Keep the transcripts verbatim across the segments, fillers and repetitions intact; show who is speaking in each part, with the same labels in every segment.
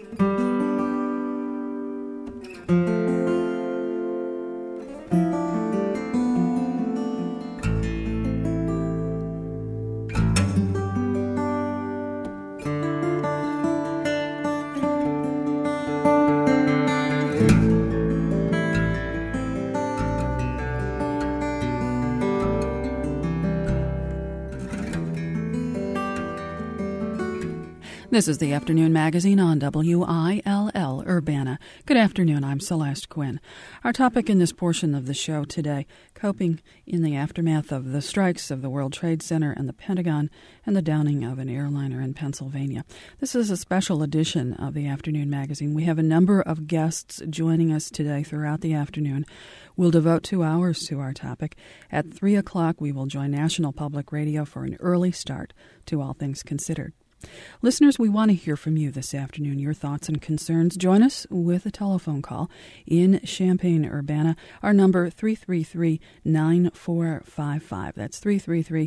Speaker 1: This is the Afternoon Magazine on W I L L Urbana. Good afternoon, I'm Celeste Quinn. Our topic in this portion of the show today, coping in the aftermath of the strikes of the World Trade Center and the Pentagon and the downing of an airliner in Pennsylvania. This is a special edition of the Afternoon Magazine. We have a number of guests joining us today throughout the afternoon. We'll devote two hours to our topic. At three o'clock, we will join National Public Radio for an early start to All Things Considered. Listeners, we want to hear from you this afternoon, your thoughts and concerns. Join us with a telephone call in Champaign-Urbana. Our number, three three three, nine four five five. That's three three three,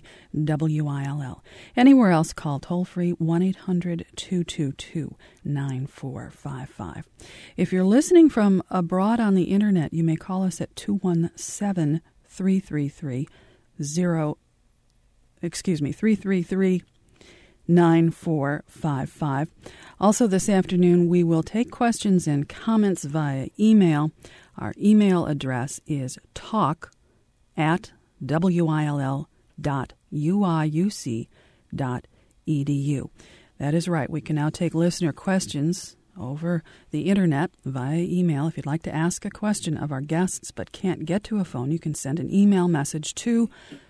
Speaker 1: W I L L. Anywhere else, call toll-free one eight hundred, two two two, nine four five five. If you're listening from abroad on the Internet, you may call us at two one seven, three three three, zero, excuse me, three three three, nine four five five. Also this afternoon, we will take questions and comments via email. Our email address is talk at W I L L dot U I U C dot E D U. That is right. We can now take listener questions over the Internet via email. If you'd like to ask a question of our guests but can't get to a phone, you can send an email message to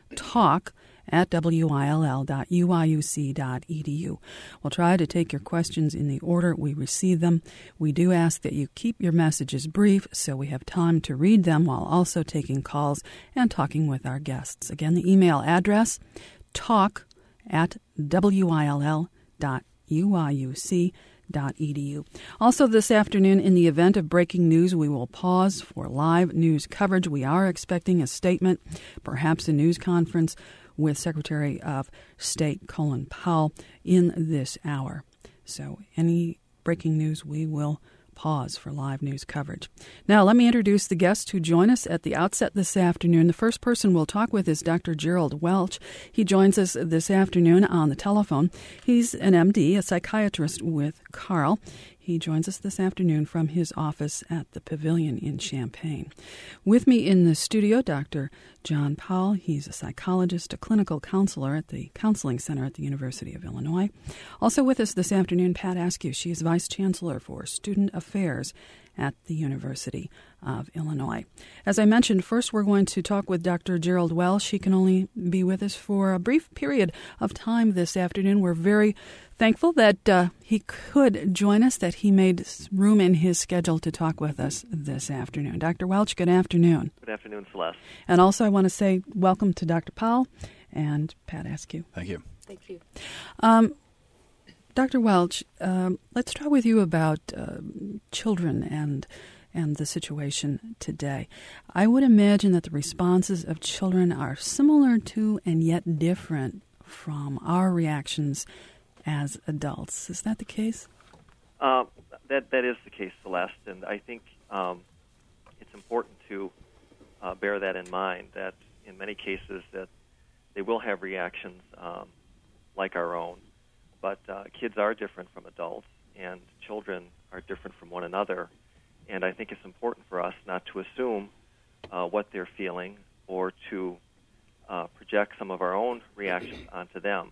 Speaker 1: talk at W I L L dot U I U C dot E D U. We'll try to take your questions in the order we receive them. We do ask that you keep your messages brief so we have time to read them while also taking calls and talking with our guests. Again, the email address, talk at W I L L dot U I U C dot E D U. Also this afternoon, in the event of breaking news, we will pause for live news coverage. We are expecting a statement, perhaps a news conference, with Secretary of State Colin Powell in this hour. So any breaking news, we will pause for live news coverage. Now, let me introduce the guests who join us at the outset this afternoon. The first person we'll talk with is Doctor Gerald Welch. He joins us this afternoon on the telephone. He's an M D, a psychiatrist with Carle. He joins us this afternoon from his office at the Pavilion in Champaign. With me in the studio, Doctor John Powell. He's a psychologist, a clinical counselor at the Counseling Center at the University of Illinois. Also with us this afternoon, Pat Askew. She is Vice Chancellor for Student Affairs at the University of Illinois. As I mentioned, first we're going to talk with Doctor Gerald Welch. He can only be with us for a brief period of time this afternoon. We're very thankful that uh, he could join us, that he made room in his schedule to talk with us this afternoon. Doctor Welch, good afternoon.
Speaker 2: Good afternoon, Celeste.
Speaker 1: And also I want to say welcome to Doctor Powell and Pat Askew.
Speaker 3: Thank you.
Speaker 4: Thank you.
Speaker 1: Um, Doctor Welch, um, let's talk with you about uh, children and and the situation today. I would imagine that the responses of children are similar to and yet different from our reactions as adults. Is that the case?
Speaker 2: Uh, that that is the case, Celeste, and I think um, it's important to uh, bear that in mind, that in many cases that they will have reactions um, like our own. But uh, kids are different from adults, and children are different from one another. And I think it's important for us not to assume uh, what they're feeling or to uh, project some of our own reactions onto them.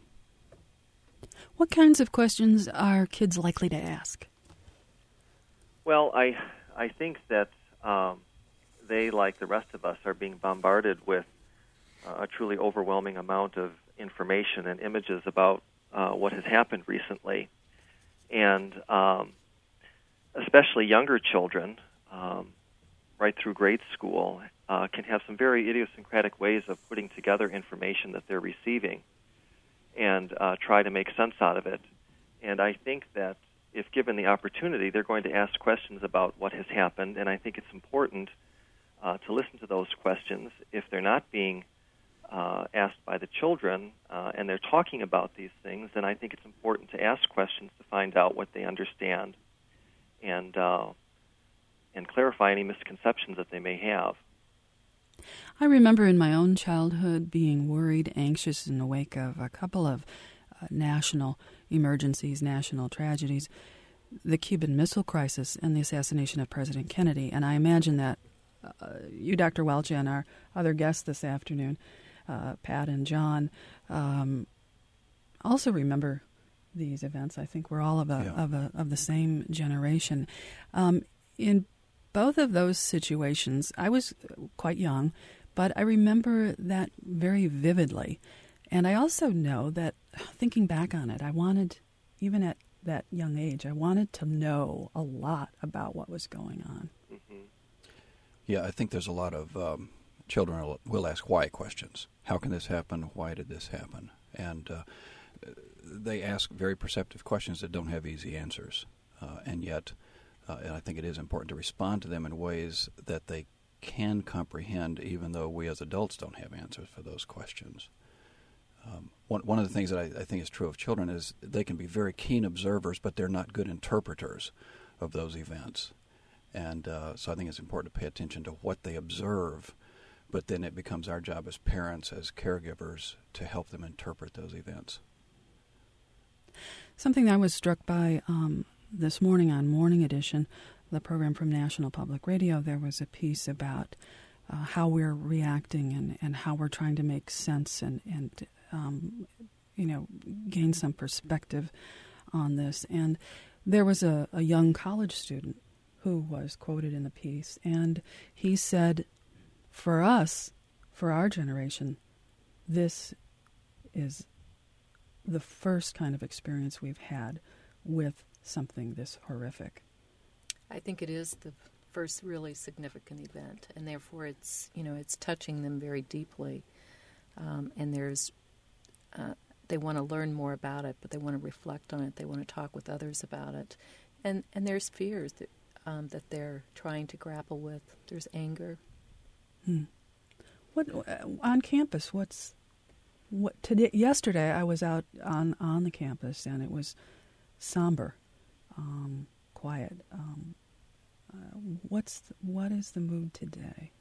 Speaker 1: What kinds of questions are kids likely to ask?
Speaker 2: Well, I I think that um, they, like the rest of us, are being bombarded with uh, a truly overwhelming amount of information and images about Uh, what has happened recently. And um, especially younger children, um, right through grade school, uh, can have some very idiosyncratic ways of putting together information that they're receiving and uh, try to make sense out of it. And I think that if given the opportunity, they're going to ask questions about what has happened, and I think it's important uh, to listen to those questions. If they're not being Uh, asked by the children, uh, and they're talking about these things, then I think it's important to ask questions to find out what they understand. and uh, and clarify any misconceptions that they may have.
Speaker 1: I remember in my own childhood being worried, anxious in the wake of a couple of uh, national emergencies, national tragedies, the Cuban Missile Crisis and the assassination of President Kennedy. And I imagine that uh, you, Doctor Welch, and our other guests this afternoon, uh, Pat and John, um, also remember these events. I think we're all of a, yeah. of, a of the same generation. Um, in both of those situations, I was quite young, but I remember that very vividly. And I also know that, thinking back on it, I wanted, even at that young age, I wanted to know a lot about what was going on.
Speaker 3: Mm-hmm. Yeah, I think there's a lot of um, children will, will ask why questions. How can this happen? Why did this happen? And uh, they ask very perceptive questions that don't have easy answers. Uh, and yet, uh, and I think it is important to respond to them in ways that they can comprehend, even though we as adults don't have answers for those questions. Um, one, one of the things that I, I think is true of children is they can be very keen observers, but they're not good interpreters of those events. And uh, so I think it's important to pay attention to what they observe, but then it becomes our job as parents, as caregivers, to help them interpret those events.
Speaker 1: Something I was struck by um, this morning on Morning Edition, the program from National Public Radio, there was a piece about uh, how we're reacting and, and how we're trying to make sense and, and um, you know, gain some perspective on this. And there was a, a young college student who was quoted in the piece, and he said, for us, for our generation, this is the first kind of experience we've had with something this horrific.
Speaker 4: I think it is the first really significant event, and therefore it's, you know, it's touching them very deeply. Um, and there's, uh, they want to learn more about it, but they want to reflect on it. They want to talk with others about it, and and there's fears that um, that they're trying to grapple with. There's anger.
Speaker 1: Hmm. What uh, on campus? What's what today? Yesterday, I was out on on the campus, and it was somber, um, quiet. Um, uh, what's what is the mood today,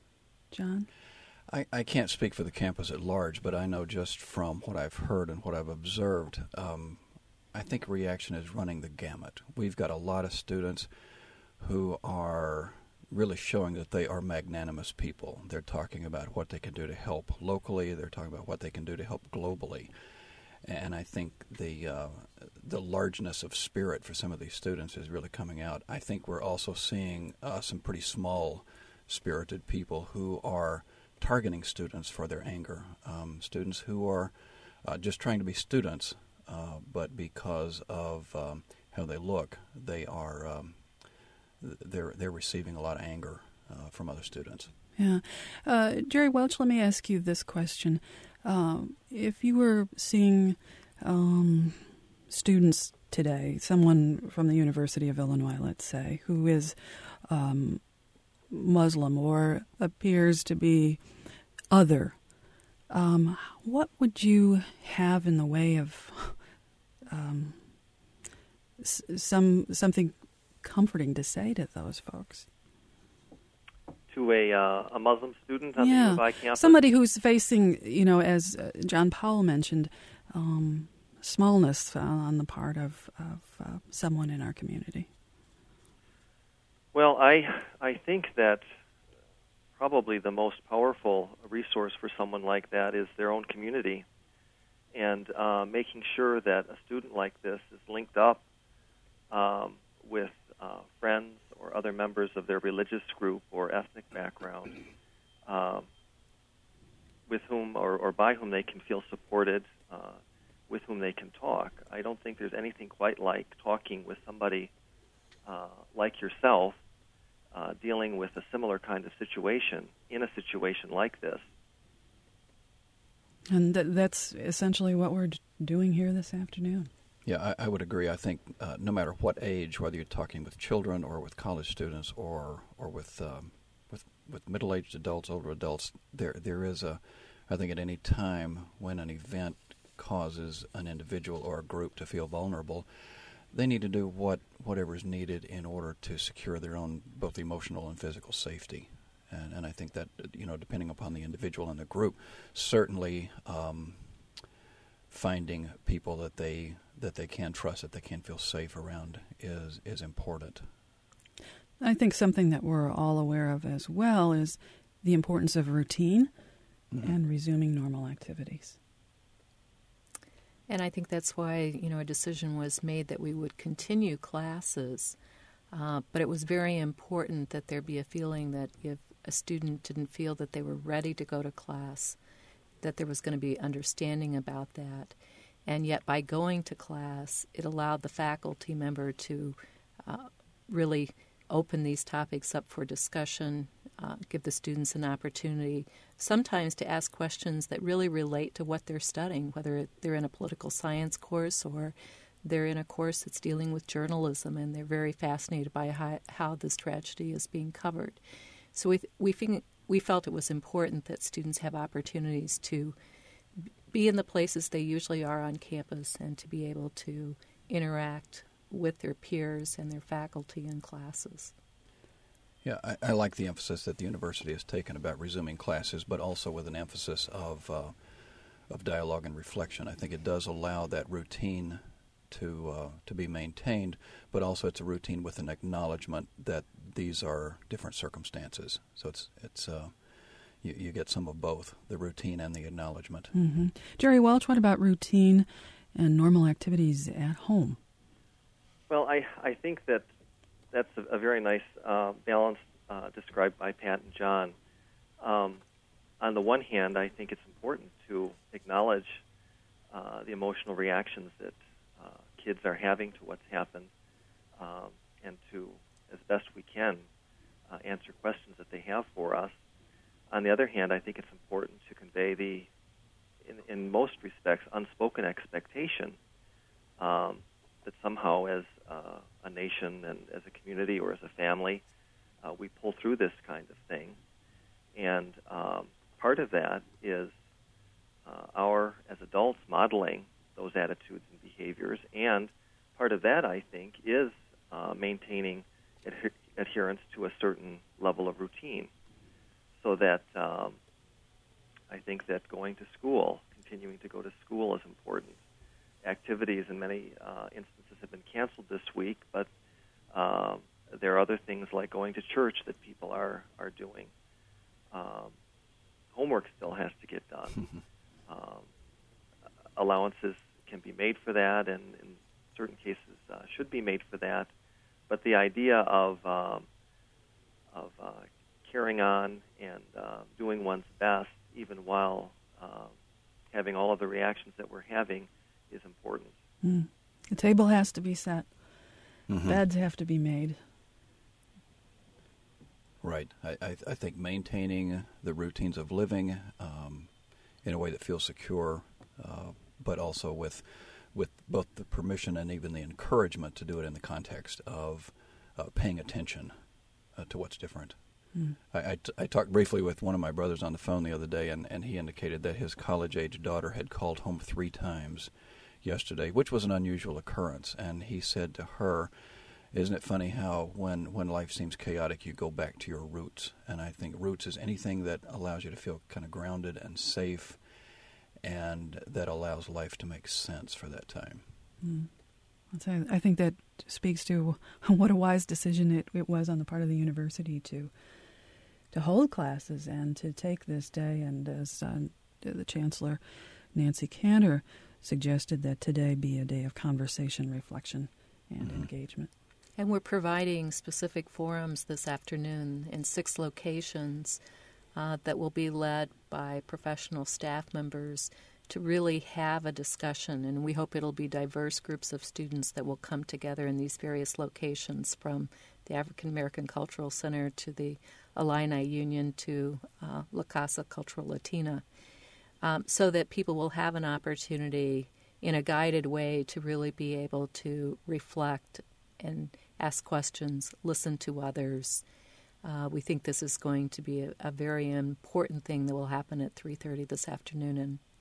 Speaker 1: John?
Speaker 3: I, I can't speak for the campus at large, but I know just from what I've heard and what I've observed, um, I think reaction is running the gamut. We've got a lot of students who are really showing that they are magnanimous people. They're talking about what they can do to help locally. They're talking about what they can do to help globally. And I think the uh, the largeness of spirit for some of these students is really coming out. I think we're also seeing uh, some pretty small-spirited people who are targeting students for their anger, um, students who are uh, just trying to be students, uh, but because of um, how they look, they are um, they're they're receiving a lot of anger uh, from other students.
Speaker 1: Yeah, uh, Jerry Welch, let me ask you this question: um, if you were seeing um, students today, someone from the University of Illinois, let's say, who is um, Muslim or appears to be other, um, what would you have in the way of um, s- some something comforting to say to those folks?
Speaker 2: To a uh, a Muslim student on
Speaker 1: yeah.
Speaker 2: the nearby campus?
Speaker 1: Somebody who's facing, you know, as uh, John Powell mentioned, um, smallness uh, on the part of, of uh, someone in our community.
Speaker 2: Well, I I think that probably the most powerful resource for someone like that is their own community, and uh, making sure that a student like this is linked up um, with uh, friends or other members of their religious group or ethnic background, um, with whom or, or by whom they can feel supported, uh, with whom they can talk. I don't think there's anything quite like talking with somebody uh, like yourself, Uh, dealing with a similar kind of situation in a situation like this.
Speaker 1: And th- that's essentially what we're d- doing here this afternoon.
Speaker 3: Yeah, I, I would agree. I think uh, no matter what age, whether you're talking with children or with college students or or with um, with, with middle-aged adults, older adults, there there is a, I think at any time when an event causes an individual or a group to feel vulnerable, they need to do what whatever is needed in order to secure their own both emotional and physical safety. And, and I think that, you know, depending upon the individual and the group, certainly um, finding people that they that they can trust, that they can feel safe around is is important.
Speaker 1: I think something that we're all aware of as well is the importance of routine mm-hmm. and resuming normal activities.
Speaker 4: And I think that's why, you know, a decision was made that we would continue classes. Uh, but it was very important that there be a feeling that if a student didn't feel that they were ready to go to class, that there was going to be understanding about that. And yet by going to class, it allowed the faculty member to uh, really open these topics up for discussion, uh, give the students an opportunity sometimes to ask questions that really relate to what they're studying, whether they're in a political science course or they're in a course that's dealing with journalism, and they're very fascinated by how, how this tragedy is being covered. So we we think, we felt it was important that students have opportunities to be in the places they usually are on campus and to be able to interact with their peers and their faculty in classes.
Speaker 3: Yeah, I, I like the emphasis that the university has taken about resuming classes, but also with an emphasis of uh, of dialogue and reflection. I think it does allow that routine to uh, to be maintained, but also it's a routine with an acknowledgement that these are different circumstances. So it's it's uh, you, you get some of both, the routine and the acknowledgement.
Speaker 1: Mm-hmm. Jerry Welch, what about routine and normal activities at home?
Speaker 2: Well, I I think that that's a, a very nice uh, balance uh, described by Pat and John. Um, on the one hand, I think it's important to acknowledge uh, the emotional reactions that uh, kids are having to what's happened, um, and to, as best we can, uh, answer questions that they have for us. On the other hand, I think it's important to convey the, in, in most respects, unspoken expectation um, that somehow as uh, a nation and as a community or as a family, uh, we pull through this kind of thing. And um, part of that is uh, our, as adults, modeling those attitudes and behaviors. And part of that, I think, is uh, maintaining adher- adherence to a certain level of routine. So that um, I think that going to school, continuing to go to school is important. Activities in many uh, instances have been canceled this week, but uh, there are other things like going to church that people are, are doing. Um, homework still has to get done. um, allowances can be made for that, and in certain cases uh, should be made for that. But the idea of um, of uh, carrying on and uh, doing one's best, even while uh, having all of the reactions that we're having, is important.
Speaker 1: Mm. The table has to be set.
Speaker 3: Mm-hmm.
Speaker 1: Beds have to be made.
Speaker 3: Right. I, I, I think maintaining the routines of living um, in a way that feels secure, uh, but also with with both the permission and even the encouragement to do it in the context of uh, paying attention uh, to what's different. Mm. I, I, t- I talked briefly with one of my brothers on the phone the other day, and, and he indicated that his college-age daughter had called home three times yesterday, which was an unusual occurrence. And he said to her, isn't it funny how when, when life seems chaotic, you go back to your roots? And I think roots is anything that allows you to feel kind of grounded and safe, and that allows life to make sense for that time.
Speaker 1: Mm. I think that speaks to what a wise decision it, it was on the part of the university to to hold classes and to take this day. And as uh, the Chancellor, Nancy Cantor, suggested, that today be a day of conversation, reflection, and mm-hmm. engagement.
Speaker 4: And we're providing specific forums this afternoon in six locations uh, that will be led by professional staff members to really have a discussion. And we hope it'll be diverse groups of students that will come together in these various locations, from the African American Cultural Center to the Illini Union to uh, La Casa Cultural Latina, um, so that people will have an opportunity in a guided way to really be able to reflect and ask questions, listen to others. Uh, we think this is going to be a, a very important thing that will happen at three thirty this afternoon in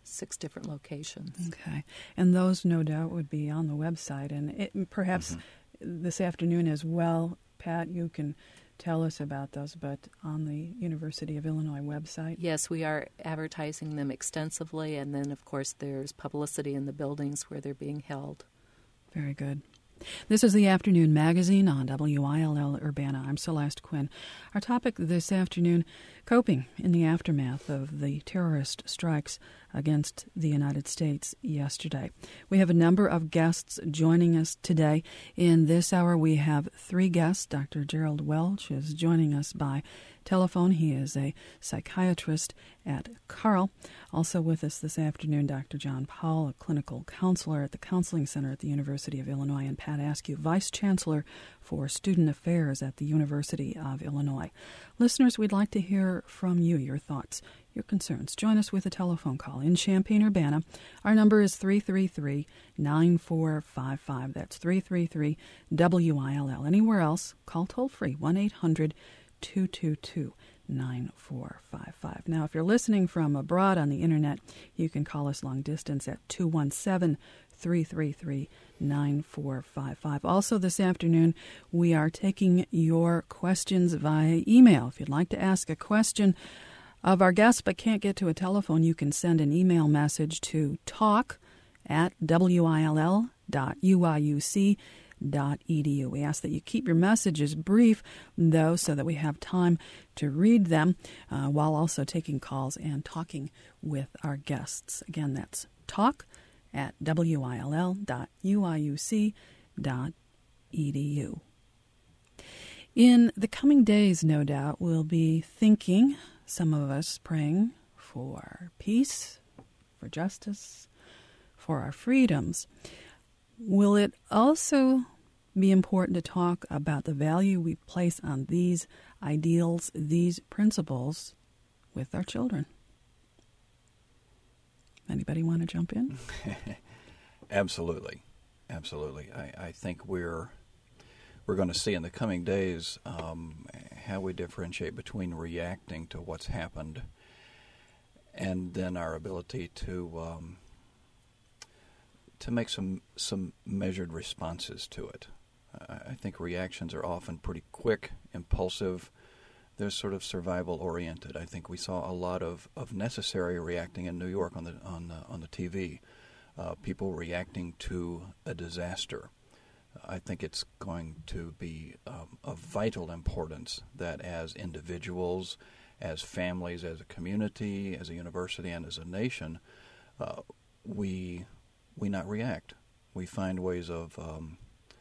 Speaker 4: six different locations.
Speaker 1: Okay. And those, no doubt, would be on the website. And it, perhaps mm-hmm. this afternoon as well, Pat, you can tell us about those, but on the University of Illinois website?
Speaker 4: Yes, we are advertising them extensively, and then, of course, there's publicity in the buildings where they're being held.
Speaker 1: Very good. This is the Afternoon Magazine on W I L L Urbana. I'm Celeste Quinn. Our topic this afternoon, coping in the aftermath of the terrorist strikes against the United States yesterday. We have a number of guests joining us today. In this hour, we have three guests. Doctor Gerald Welch is joining us by telephone. He is a psychiatrist at Carle. Also with us this afternoon, Doctor John Powell, a clinical counselor at the Counseling Center at the University of Illinois, and Pat Askew, Vice Chancellor for Student Affairs at the University of Illinois. Listeners, we'd like to hear from you, your thoughts, your concerns. Join us with a telephone call in Champaign-Urbana. Our number is three three three, nine four five five. That's three three three W I L L. Anywhere else, call toll-free, one eight hundred two two two nine four five five. Now, if you're listening from abroad on the Internet, you can call us long distance at two one seven, three three three, nine four five five. Also this afternoon, we are taking your questions via email. If you'd like to ask a question of our guests but can't get to a telephone, you can send an email message to talk at W I L L dot U I U C dot E D U. We ask that you keep your messages brief, though, so that we have time to read them uh, while also taking calls and talking with our guests. Again, that's talk at W I L L dot U I U C dot E D U. In the coming days, no doubt, we'll be thinking, some of us praying for peace, for justice, for our freedoms. Will it also be important to talk about the value we place on these ideals, these principles with our children? Anybody want to jump in?
Speaker 3: Absolutely. Absolutely. I, I think we're we're going to see in the coming days um, how we differentiate between reacting to what's happened and then our ability to um, to make some some measured responses to it. I think reactions are often pretty quick, impulsive. They're sort of survival-oriented. I think we saw a lot of, of necessary reacting in New York on the on the, on the T V. Uh, people reacting to a disaster. I think it's going to be um, of vital importance that as individuals, as families, as a community, as a university, and as a nation, uh, we we not react. We find ways of um,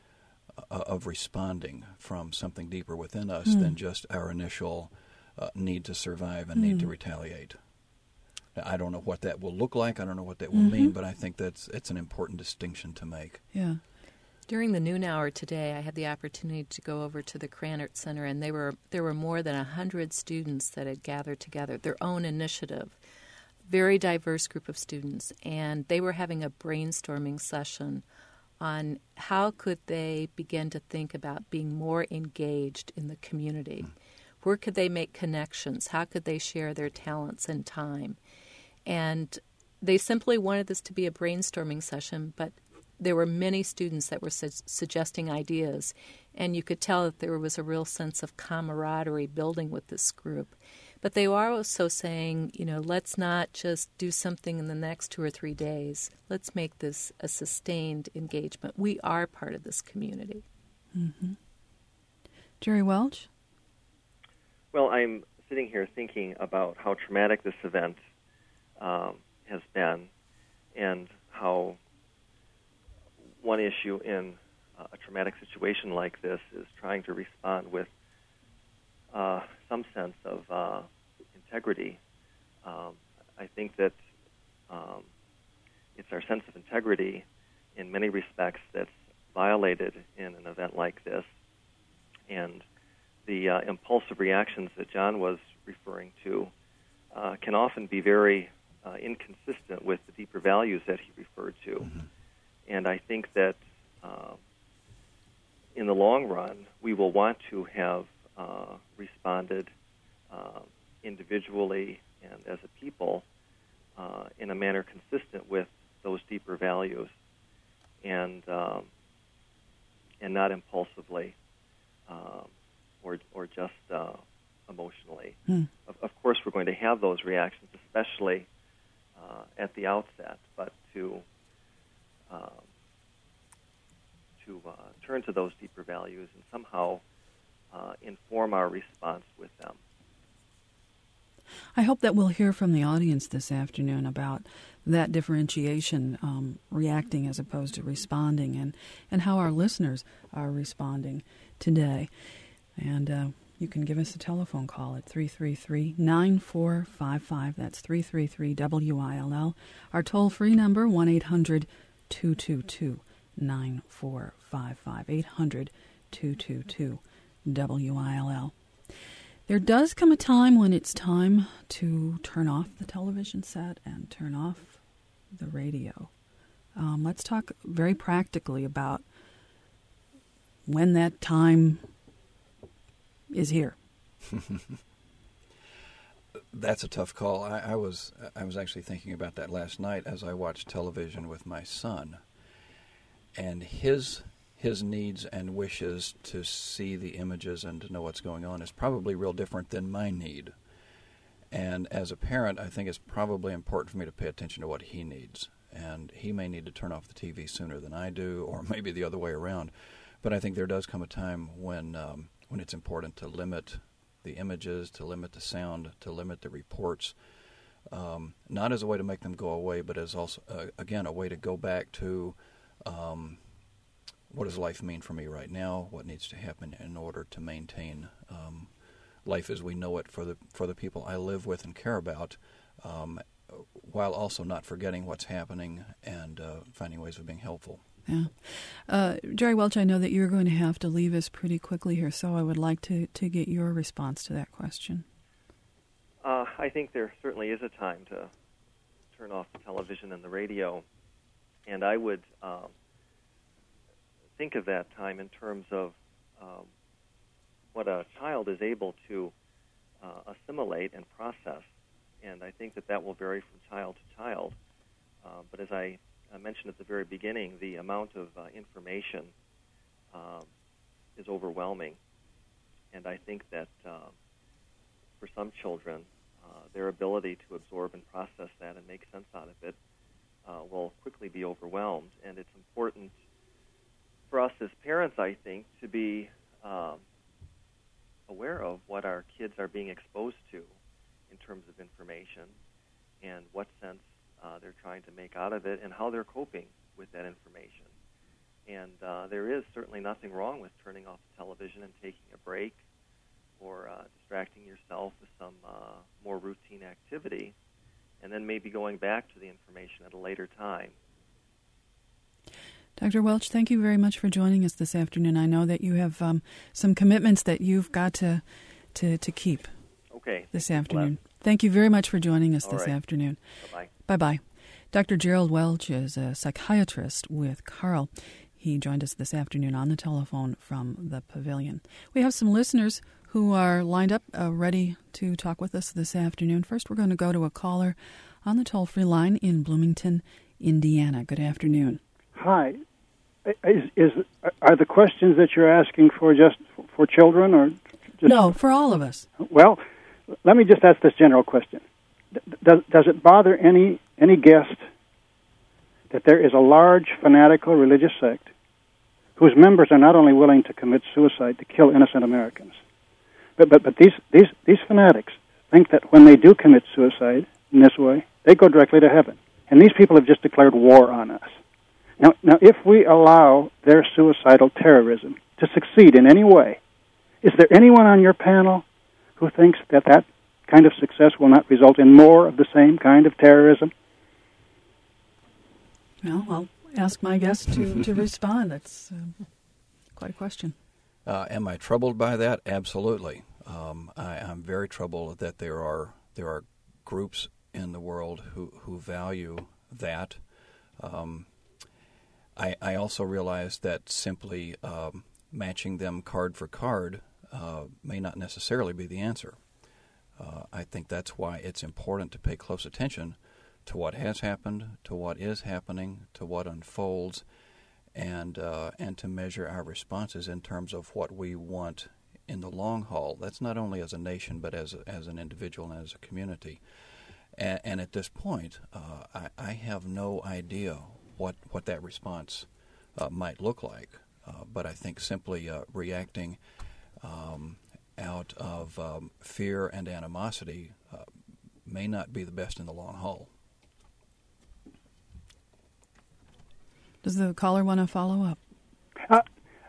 Speaker 3: of responding from something deeper within us mm. than just our initial uh, need to survive and mm. need to retaliate. Now, I don't know what that will look like. I don't know what that will mm-hmm. mean, but I think that's it's an important distinction to make.
Speaker 1: Yeah.
Speaker 4: During the noon hour today, I had the opportunity to go over to the Krannert Center, and they were there were more than one hundred students that had gathered together, their own initiative. Very diverse group of students, and they were having a brainstorming session on how could they begin to think about being more engaged in the community. Mm. Where could they make connections? How could they share their talents and time? And they simply wanted this to be a brainstorming session, but there were many students that were su- suggesting ideas, and you could tell that there was a real sense of camaraderie building with this group. But they were also saying, you know, let's not just do something in the next two or three days. Let's make this a sustained engagement. We are part of this community.
Speaker 1: Mm-hmm. Jerry Welch?
Speaker 2: Well, I'm sitting here thinking about how traumatic this event um, has been and how one issue in uh, a traumatic situation like this is trying to respond with uh, some sense of uh, integrity. Um, I think that um, it's our sense of integrity in many respects that's violated in an event like this. And the uh, impulsive reactions that John was referring to uh, can often be very uh, inconsistent with the deeper values that he referred to. Mm-hmm. And I think that uh, in the long run, we will want to have uh, responded uh, individually and as a people uh, in a manner consistent with those deeper values, and um, and not impulsively um, or or just uh, emotionally.
Speaker 1: Hmm.
Speaker 2: Of, of course, we're going to have those reactions, especially uh, at the outset, but to um, to uh, turn to those deeper values and somehow uh, inform our response with them.
Speaker 1: I hope that we'll hear from the audience this afternoon about that differentiation, um, reacting as opposed to responding, and, and how our listeners are responding today. And uh, you can give us a telephone call at three three three, nine four five five. That's three three three W I L L. Our toll-free number, one eight hundred two two two nine four five five, eight hundred two two two W I L L. There does come a time when it's time to turn off the television set and turn off the radio. Um, let's talk very practically about when that time is here.
Speaker 3: That's a tough call. I, I was I was actually thinking about that last night as I watched television with my son, and his his needs and wishes to see the images and to know what's going on is probably real different than my need. And as a parent, I think it's probably important for me to pay attention to what he needs. And he may need to turn off the T V sooner than I do, or maybe the other way around. But I think there does come a time when um, when it's important to limit the images, to limit the sound, to limit the reports, um, not as a way to make them go away, but as also, uh, again, a way to go back to um, what does life mean for me right now, what needs to happen in order to maintain um, life as we know it for the for the people I live with and care about, um, while also not forgetting what's happening and uh, finding ways of being helpful.
Speaker 1: Yeah. Uh, Jerry Welch, I know that you're going to have to leave us pretty quickly here, so I would like to, to get your response to that question.
Speaker 2: Uh, I think there certainly is a time to turn off the television and the radio, and I would um, think of that time in terms of um, what a child is able to uh, assimilate and process, and I think that that will vary from child to child. Uh, but as I I mentioned at the very beginning, the amount of uh, information um, is overwhelming. And I think that uh, for some children, uh, their ability to absorb and process that and make sense out of it uh, will quickly be overwhelmed. And it's important for us as parents, I think, to be um, aware of what our kids are being exposed to in terms of information and what sense Uh, they're trying to make out of it, and how they're coping with that information. And uh, there is certainly nothing wrong with turning off the television and taking a break, or uh, distracting yourself with some uh, more routine activity, and then maybe going back to the information at a later time.
Speaker 1: Doctor Welch, thank you very much for joining us this afternoon. I know that you have um, some commitments that you've got to to, to keep
Speaker 2: okay.
Speaker 1: this afternoon. Thank you very much for joining us
Speaker 2: All
Speaker 1: this
Speaker 2: right.
Speaker 1: afternoon.
Speaker 2: Bye-bye.
Speaker 1: Bye-bye. Doctor Gerald Welch is a psychiatrist with Carle. He joined us this afternoon on the telephone from the pavilion. We have some listeners who are lined up, uh, ready to talk with us this afternoon. First, we're going to go to a caller on the toll-free line in Bloomington, Indiana. Good afternoon.
Speaker 5: Hi. Is, is are the questions that you're asking for just for children, or just...
Speaker 1: No, for all of us.
Speaker 5: Well, let me just ask this general question. Does, does it bother any any guest that there is a large fanatical religious sect whose members are not only willing to commit suicide to kill innocent Americans, but but, but these, these, these fanatics think that when they do commit suicide in this way, they go directly to heaven. And these people have just declared war on us. Now, now if we allow their suicidal terrorism to succeed in any way, is there anyone on your panel who thinks that that kind of success will not result in more of the same kind of terrorism?
Speaker 1: Well, I'll ask my guest to, to respond. That's um, quite a question.
Speaker 3: Uh, am I troubled by that? Absolutely. Um, I, I'm very troubled that there are there are groups in the world who, who value that. Um, I, I also realize that simply um, matching them card for card uh, may not necessarily be the answer. Uh, I think that's why it's important to pay close attention to what has happened, to what is happening, to what unfolds, and uh, and to measure our responses in terms of what we want in the long haul. That's not only as a nation, but as a, as an individual and as a community. And, and at this point, uh, I, I have no idea what what that response uh, might look like. Uh, but I think simply uh, reacting um, out of um, fear and animosity uh, may not be the best in the long haul.
Speaker 1: Does the caller want to follow up?
Speaker 5: Uh,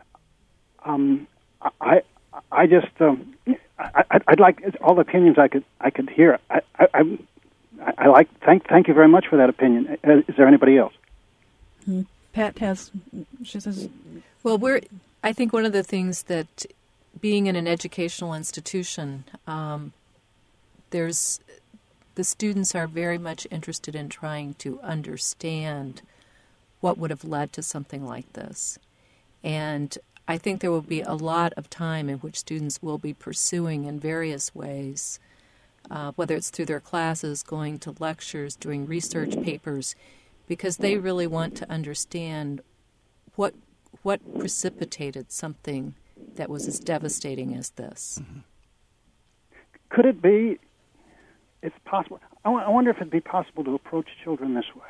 Speaker 5: um, I, I just, um, I, I'd like all the opinions I could, I could hear. I, I, I, I like. Thank, thank you very much for that opinion. Is there anybody else?
Speaker 1: Hmm. Pat has. She says.
Speaker 4: Well, we're. I think one of the things that, being in an educational institution, um, there's the students are very much interested in trying to understand what would have led to something like this. And I think there will be a lot of time in which students will be pursuing in various ways, uh, whether it's through their classes, going to lectures, doing research papers, because they really want to understand what what precipitated something that was as devastating as this.
Speaker 3: Mm-hmm.
Speaker 5: Could it be, it's possible, I, w- I wonder if it'd be possible to approach children this way.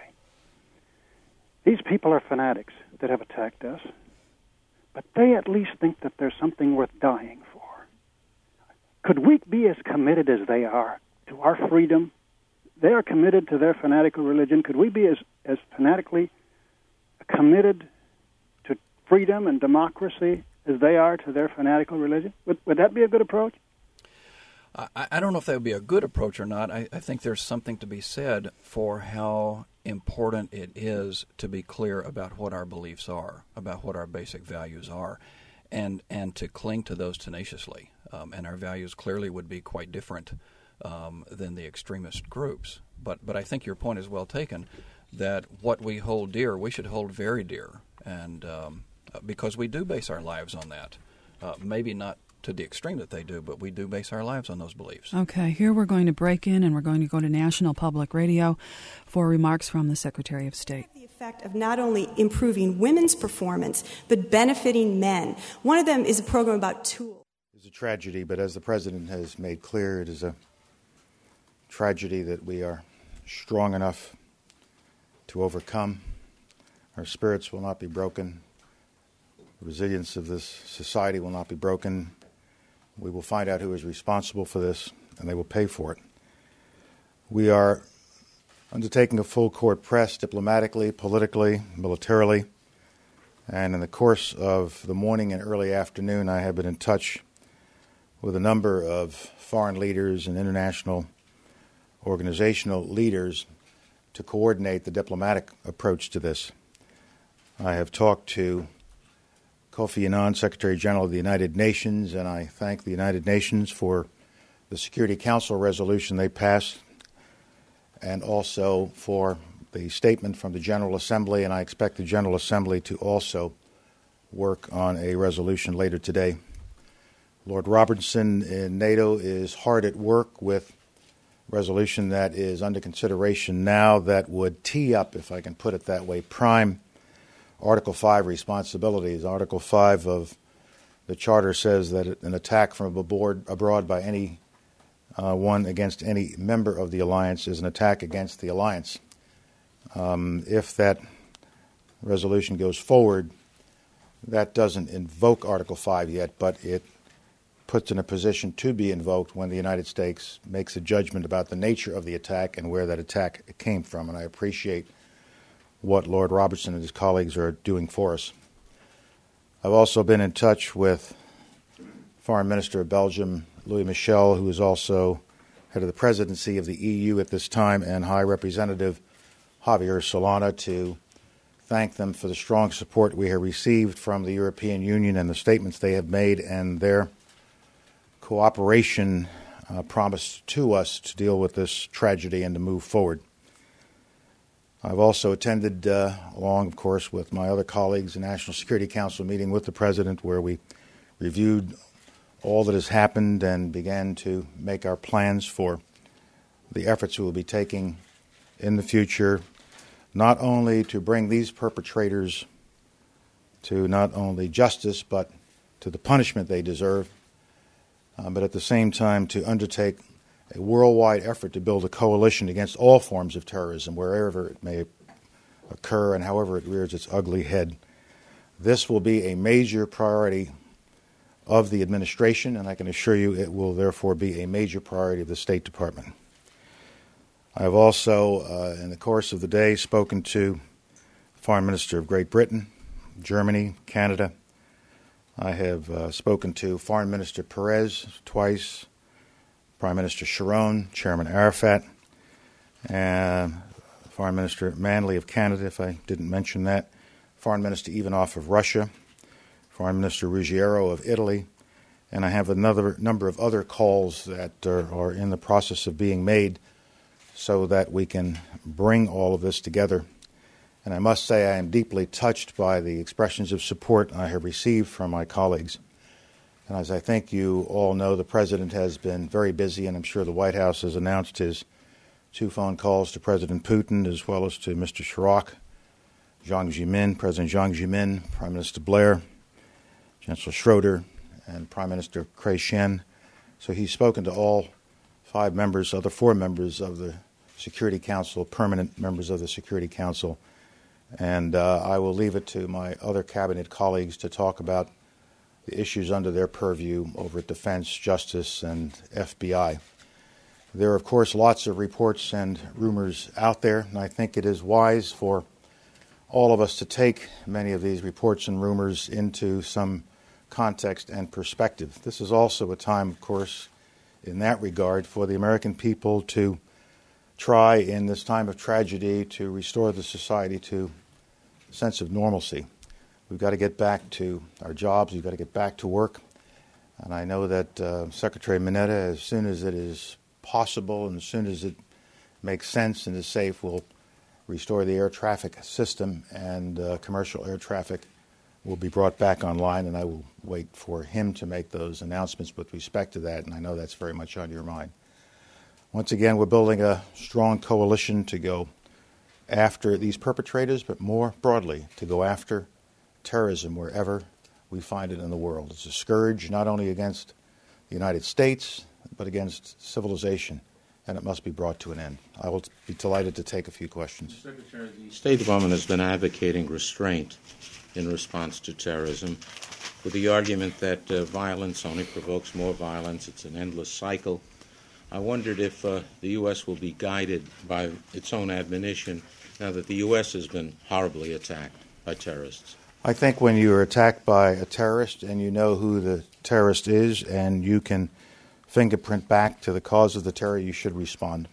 Speaker 5: These people are fanatics that have attacked us, but they at least think that there's something worth dying for. Could we be as committed as they are to our freedom? They are committed to their fanatical religion. Could we be as, as fanatically committed to freedom and democracy as they are to their fanatical religion? Would, would that be a good approach?
Speaker 3: I, I don't know if that would be a good approach or not. I, I think there's something to be said for how important it is to be clear about what our beliefs are, about what our basic values are, and and to cling to those tenaciously. Um, and our values clearly would be quite different um, than the extremist groups. But but I think your point is well taken, that what we hold dear, we should hold very dear, and um, because we do base our lives on that. Uh, maybe not to the extreme that they do, but we do base our lives on those beliefs.
Speaker 1: Okay, here we're going to break in and we're going to go to National Public Radio for remarks from the Secretary of State.
Speaker 6: The effect of not only improving women's performance, but benefiting men. One of them is a program about tools.
Speaker 7: It's a tragedy, but as the President has made clear, it is a tragedy that we are strong enough to overcome. Our spirits will not be broken. The resilience of this society will not be broken. We will find out who is responsible for this, and they will pay for it. We are undertaking a full-court press diplomatically, politically, militarily, and in the course of the morning and early afternoon, I have been in touch with a number of foreign leaders and international organizational leaders to coordinate the diplomatic approach to this. I have talked to Kofi Annan, Secretary General of the United Nations, and I thank the United Nations for the Security Council resolution they passed, and also for the statement from the General Assembly, and I expect the General Assembly to also work on a resolution later today. Lord Robertson in NATO is hard at work with a resolution that is under consideration now that would tee up, if I can put it that way, prime Article five responsibilities. Article five of the Charter says that an attack from abroad, abroad by any uh, one against any member of the alliance is an attack against the alliance. Um, if that resolution goes forward, that doesn't invoke Article five yet, but it puts in a position to be invoked when the United States makes a judgment about the nature of the attack and where that attack came from. And I appreciate what Lord Robertson and his colleagues are doing for us. I've also been in touch with Foreign Minister of Belgium, Louis Michel, who is also head of the presidency of the E U at this time, and High Representative Javier Solana, to thank them for the strong support we have received from the European Union and the statements they have made and their cooperation uh, promised to us to deal with this tragedy and to move forward. I've also attended, uh, along, of course, with my other colleagues, a National Security Council meeting with the President where we reviewed all that has happened and began to make our plans for the efforts we will be taking in the future, not only to bring these perpetrators to not only justice but to the punishment they deserve, uh, but at the same time to undertake a worldwide effort to build a coalition against all forms of terrorism, wherever it may occur and however it rears its ugly head. This will be a major priority of the administration, and I can assure you it will therefore be a major priority of the State Department. I have also, uh, in the course of the day, spoken to the Foreign Minister of Great Britain, Germany, Canada. I have uh, spoken to Foreign Minister Perez twice, Prime Minister Sharon, Chairman Arafat, and Foreign Minister Manley of Canada, if I didn't mention that, Foreign Minister Ivanov of Russia, Foreign Minister Ruggiero of Italy, and I have another number of other calls that are, are in the process of being made so that we can bring all of this together. And I must say I am deeply touched by the expressions of support I have received from my colleagues. And as I think you all know, the President has been very busy, and I'm sure the White House has announced his two phone calls to President Putin as well as to Mister Chirac, Jiang Zemin, President Jiang Zemin, Prime Minister Blair, Chancellor Schroeder, and Prime Minister Chrétien. So he's spoken to all five members, other four members of the Security Council, permanent members of the Security Council. And uh, I will leave it to my other cabinet colleagues to talk about the issues under their purview over at Defense, Justice, and F B I. There are, of course, lots of reports and rumors out there, and I think it is wise for all of us to take many of these reports and rumors into some context and perspective. This is also a time, of course, in that regard, for the American people to try, in this time of tragedy, to restore the society to a sense of normalcy. We've got to get back to our jobs. We've got to get back to work. And I know that uh, Secretary Mineta, as soon as it is possible and as soon as it makes sense and is safe, will restore the air traffic system, and uh, commercial air traffic will be brought back online, and I will wait for him to make those announcements with respect to that, and I know that's very much on your mind. Once again, we're building a strong coalition to go after these perpetrators, but more broadly, to go after terrorism wherever we find it in the world. It's a scourge not only against the United States, but against civilization, and it must be brought to an end. I will be delighted to take a few questions.
Speaker 8: Secretary, the State Department has been advocating restraint in response to terrorism with the argument that uh, violence only provokes more violence. It's an endless cycle. I wondered if uh, the U S will be guided by its own admonition now that the U S has been horribly attacked by terrorists.
Speaker 7: I think when you are attacked by a terrorist and you know who the terrorist is and you can fingerprint back to the cause of the terror, you should respond.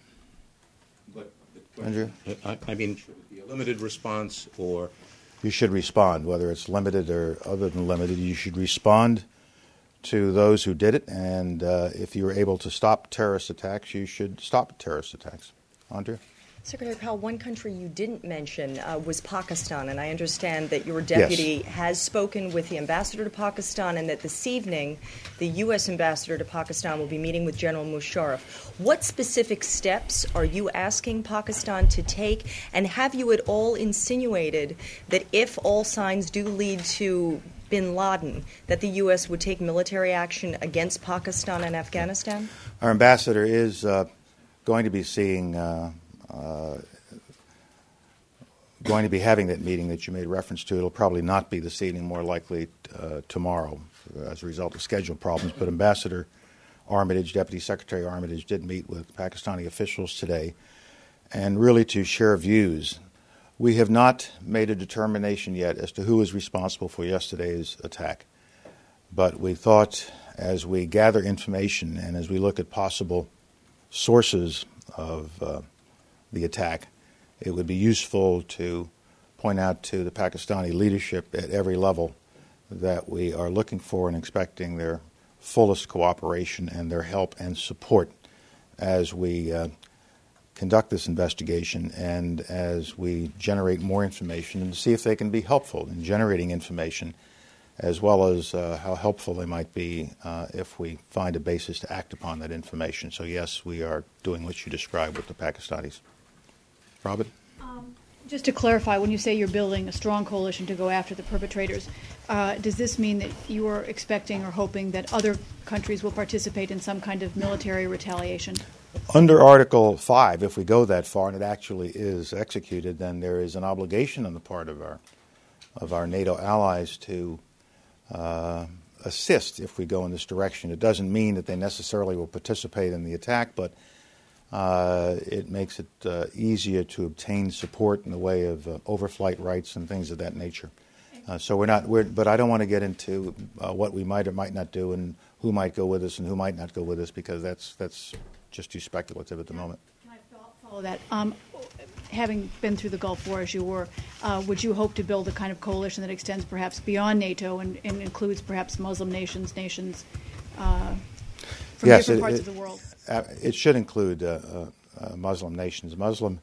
Speaker 8: But
Speaker 7: Andrew?
Speaker 8: I, I mean, should it be a limited response or...
Speaker 7: You should respond, whether it's limited or other than limited. You should respond to those who did it, and uh, if you're able to stop terrorist attacks, you should stop terrorist attacks. Andrea?
Speaker 9: Secretary Powell, one country you didn't mention uh, was Pakistan, and I understand that your deputy
Speaker 7: yes.
Speaker 9: has spoken with the ambassador to Pakistan, and that this evening the U S ambassador to Pakistan will be meeting with General Musharraf. What specific steps are you asking Pakistan to take, and have you at all insinuated that if all signs do lead to bin Laden, that the U S would take military action against Pakistan and Afghanistan?
Speaker 7: Our ambassador is uh, going to be seeing... Uh, Uh, going to be having that meeting that you made reference to. It'll probably not be this evening, more likely uh, tomorrow as a result of schedule problems. But Ambassador Armitage, Deputy Secretary Armitage, did meet with Pakistani officials today, and really to share views. We have not made a determination yet as to who is responsible for yesterday's attack. But we thought, as we gather information and as we look at possible sources of uh, the attack, it would be useful to point out to the Pakistani leadership at every level that we are looking for and expecting their fullest cooperation and their help and support as we uh, conduct this investigation and as we generate more information, and to see if they can be helpful in generating information, as well as uh, how helpful they might be uh, if we find a basis to act upon that information. So yes, we are doing what you described with the Pakistanis. Robin?
Speaker 10: Um, just to clarify, when you say you're building a strong coalition to go after the perpetrators, uh, does this mean that you are expecting or hoping that other countries will participate in some kind of military retaliation?
Speaker 7: Under Article five, if we go that far and it actually is executed, then there is an obligation on the part of our of our NATO allies to uh, assist if we go in this direction. It doesn't mean that they necessarily will participate in the attack, but uh, it makes it uh, easier to obtain support in the way of uh, overflight rights and things of that nature. Uh, so we're not, we're, but I don't want to get into uh, what we might or might not do and who might go with us and who might not go with us, because that's that's just too speculative at the moment.
Speaker 10: Can I follow that? Um, having been through the Gulf War as you were, uh, would you hope to build a kind of coalition that extends perhaps beyond NATO and, and includes perhaps Muslim nations, nations uh, from
Speaker 7: yes,
Speaker 10: different
Speaker 7: it,
Speaker 10: parts
Speaker 7: it,
Speaker 10: of the world?
Speaker 7: It should include uh, uh, uh, Muslim nations. Muslim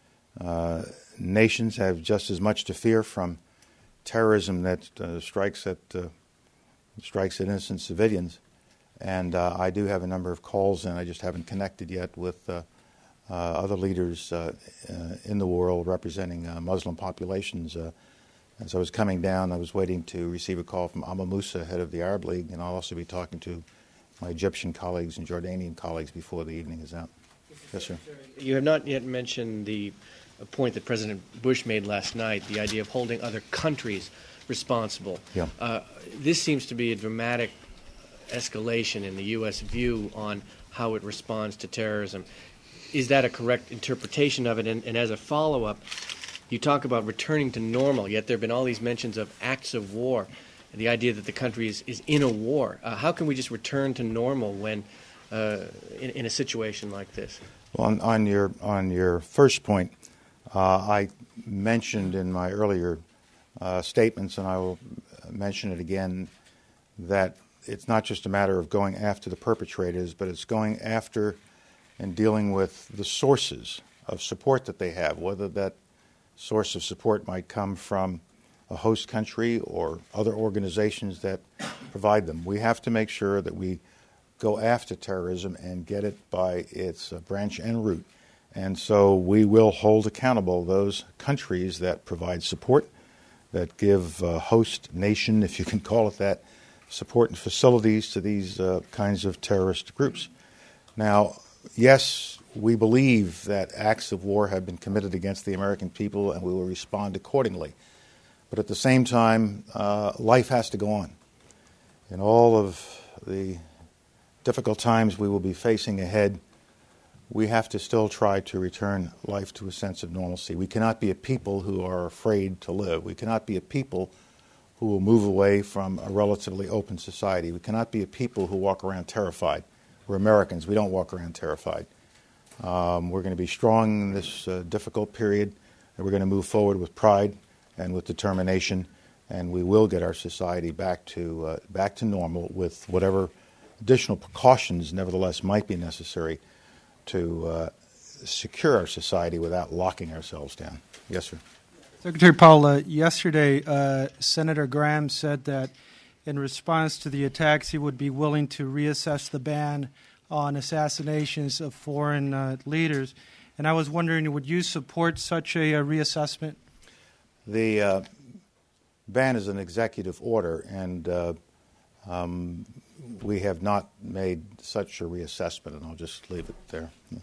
Speaker 7: uh, nations have just as much to fear from terrorism that uh, strikes at uh, strikes at innocent civilians. And uh, I do have a number of calls, and I just haven't connected yet with uh, uh, other leaders uh, uh, in the world representing uh, Muslim populations. Uh, as I was coming down, I was waiting to receive a call from Amma Musa, head of the Arab League, and I'll also be talking to my Egyptian colleagues and Jordanian colleagues before the evening is out. Yes, sir.
Speaker 11: You have not yet mentioned the point that President Bush made last night, the idea of holding other countries responsible.
Speaker 7: Yeah.
Speaker 11: Uh, this seems to be a dramatic escalation in the U S view on how it responds to terrorism. Is that a correct interpretation of it? And, and as a follow-up, you talk about returning to normal, yet there have been all these mentions of acts of war, and the idea that the country is, is in a war. Uh, how can we just return to normal when uh, in, in a situation like this?
Speaker 7: Well, on, on your on your first point, uh, I mentioned in my earlier uh, statements, and I will mention it again, that it's not just a matter of going after the perpetrators, but it's going after and dealing with the sources of support that they have, whether that source of support might come from a host country or other organizations that provide them. We have to make sure that we go after terrorism and get it by its uh, branch and root. And so we will hold accountable those countries that provide support, that give uh, host nation, if you can call it that, support and facilities to these uh, kinds of terrorist groups. Now, yes, we believe that acts of war have been committed against the American people, and we will respond accordingly. But at the same time, uh, life has to go on. In all of the difficult times we will be facing ahead, we have to still try to return life to a sense of normalcy. We cannot be a people who are afraid to live. We cannot be a people who will move away from a relatively open society. We cannot be a people who walk around terrified. We're Americans. We don't walk around terrified. Um, we're going to be strong in this uh, difficult period, and we're going to move forward with pride and with determination, and we will get our society back to uh, back to normal with whatever additional precautions, nevertheless, might be necessary to uh, secure our society without locking ourselves down. Yes, sir.
Speaker 12: Secretary Powell, uh, yesterday uh, Senator Graham said that in response to the attacks, he would be willing to reassess the ban on assassinations of foreign uh, leaders. And I was wondering, would you support such a, a reassessment?
Speaker 7: The uh, ban is an executive order, and uh, um, we have not made such a reassessment, and I'll just leave it there. Yeah.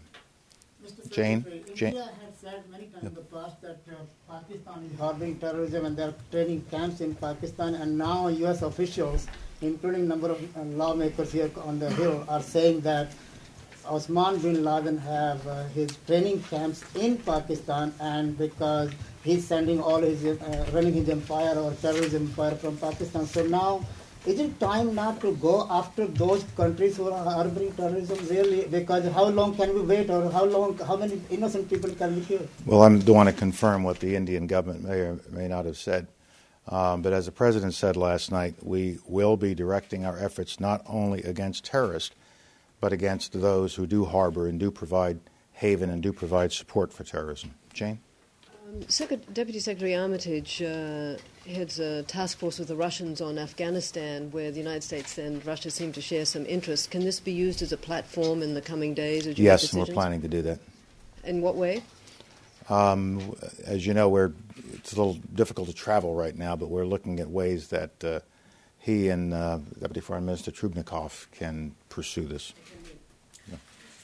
Speaker 7: Jane? Jane?
Speaker 13: India has said many times in the past that uh, Pakistan is harboring terrorism and there are training camps in Pakistan, and now U S officials, including a number of uh, lawmakers here on the Hill, are saying that Osman bin Laden have uh, his training camps in Pakistan, and because he's sending all his, uh, running his empire or terrorism empire from Pakistan. So now, is it time now to go after those countries who are harboring terrorism, really? Because how long can we wait, or how long, how many innocent people can we kill?
Speaker 7: Well, I don't want to confirm what the Indian government may or may not have said. Um, but as the President said last night, we will be directing our efforts not only against terrorists, but against those who do harbor and do provide haven and do provide support for terrorism. Jane?
Speaker 14: Um, Secret- Deputy Secretary Armitage uh, heads a task force with the Russians on Afghanistan, where the United States and Russia seem to share some interest. Can this be used as a platform in the coming days? As you
Speaker 7: yes,
Speaker 14: make
Speaker 7: and we're
Speaker 14: decisions?
Speaker 7: planning to do that.
Speaker 14: In what way?
Speaker 7: Um, as you know, we're it's a little difficult to travel right now, but we're looking at ways that uh, he and uh, Deputy Foreign Minister Trubnikov can pursue this. Yeah.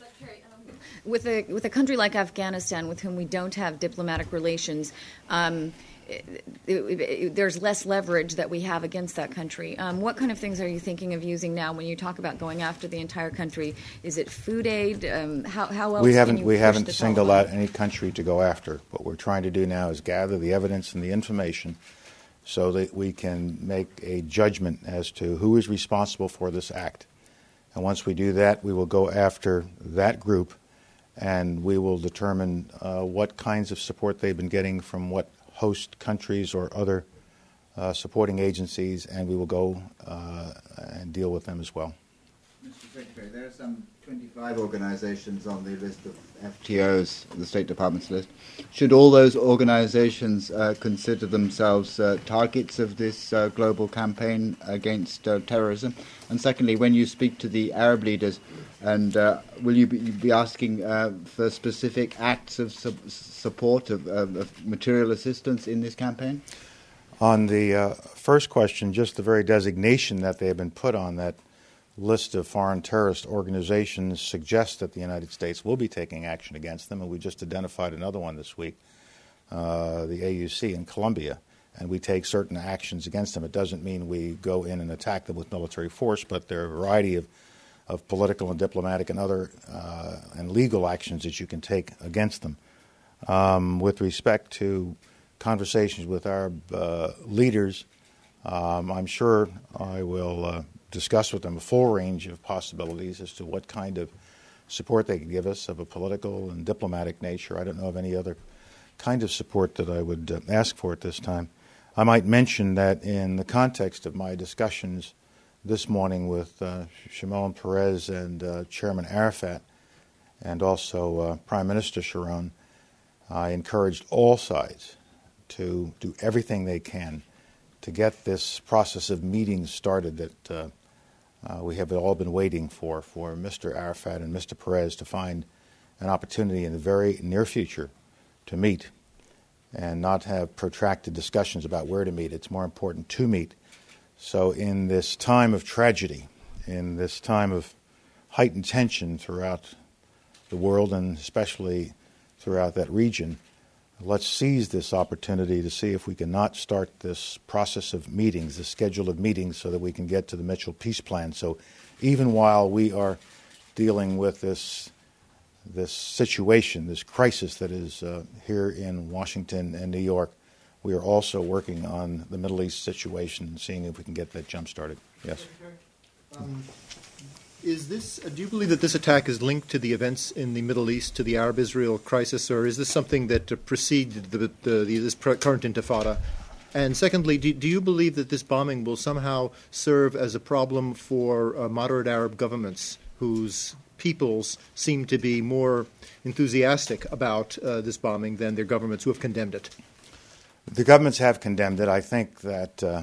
Speaker 15: With a with a country like Afghanistan, with whom we don't have diplomatic relations, um, it, it, it, there's less leverage that we have against that country. Um, what kind of things are you thinking of using now when you talk about going after the entire country? Is it food aid? Um, how, how else
Speaker 7: we haven't
Speaker 15: can you
Speaker 7: we
Speaker 15: push
Speaker 7: haven't
Speaker 15: the
Speaker 7: singled
Speaker 15: Taliban?
Speaker 7: out any country to go after. What we're trying to do now is gather the evidence and the information so that we can make a judgment as to who is responsible for this act. And once we do that, we will go after that group, and we will determine uh, what kinds of support they've been getting from what host countries or other uh, supporting agencies, and we will go uh, and deal with them as well.
Speaker 16: Mister Secretary, there are some twenty-five organizations on the list of F T Os, the State Department's list. Should all those organizations uh, consider themselves uh, targets of this uh, global campaign against uh, terrorism? And secondly, when you speak to the Arab leaders, and uh, will you be, be asking uh, for specific acts of su- support, of, of, of material assistance in this campaign?
Speaker 7: On the uh, first question, just the very designation that they have been put on that list of foreign terrorist organizations suggests that the United States will be taking action against them, and we just identified another one this week, uh, the A U C in Colombia, and we take certain actions against them. It doesn't mean we go in and attack them with military force, but there are a variety of, of political and diplomatic and other uh, and legal actions that you can take against them. Um, with respect to conversations with Arab uh, leaders, um, I'm sure I will uh, discuss with them a full range of possibilities as to what kind of support they can give us of a political and diplomatic nature. I don't know of any other kind of support that I would uh, ask for at this time. I might mention that in the context of my discussions this morning with uh, Shimon Peres and uh, Chairman Arafat and also uh, Prime Minister Sharon, I encouraged all sides to do everything they can to get this process of meetings started that uh, uh, we have all been waiting for, for Mister Arafat and Mister Peres to find an opportunity in the very near future to meet and not have protracted discussions about where to meet. It's more important to meet. So in this time of tragedy, in this time of heightened tension throughout the world and especially throughout that region, let's seize this opportunity to see if we can not start this process of meetings, the schedule of meetings, so that we can get to the Mitchell Peace Plan. So even while we are dealing with this this situation, this crisis that is uh, here in Washington and New York, we are also working on the Middle East situation and seeing if we can get that jump started. Yes.
Speaker 17: Um, Is this? Uh, do you believe that this attack is linked to the events in the Middle East, to the Arab-Israel crisis, or is this something that uh, preceded the, the, the, this pr- current intifada? And secondly, do, do you believe that this bombing will somehow serve as a problem for uh, moderate Arab governments whose peoples seem to be more enthusiastic about uh, this bombing than their governments who have condemned it?
Speaker 7: The governments have condemned it. I think that uh,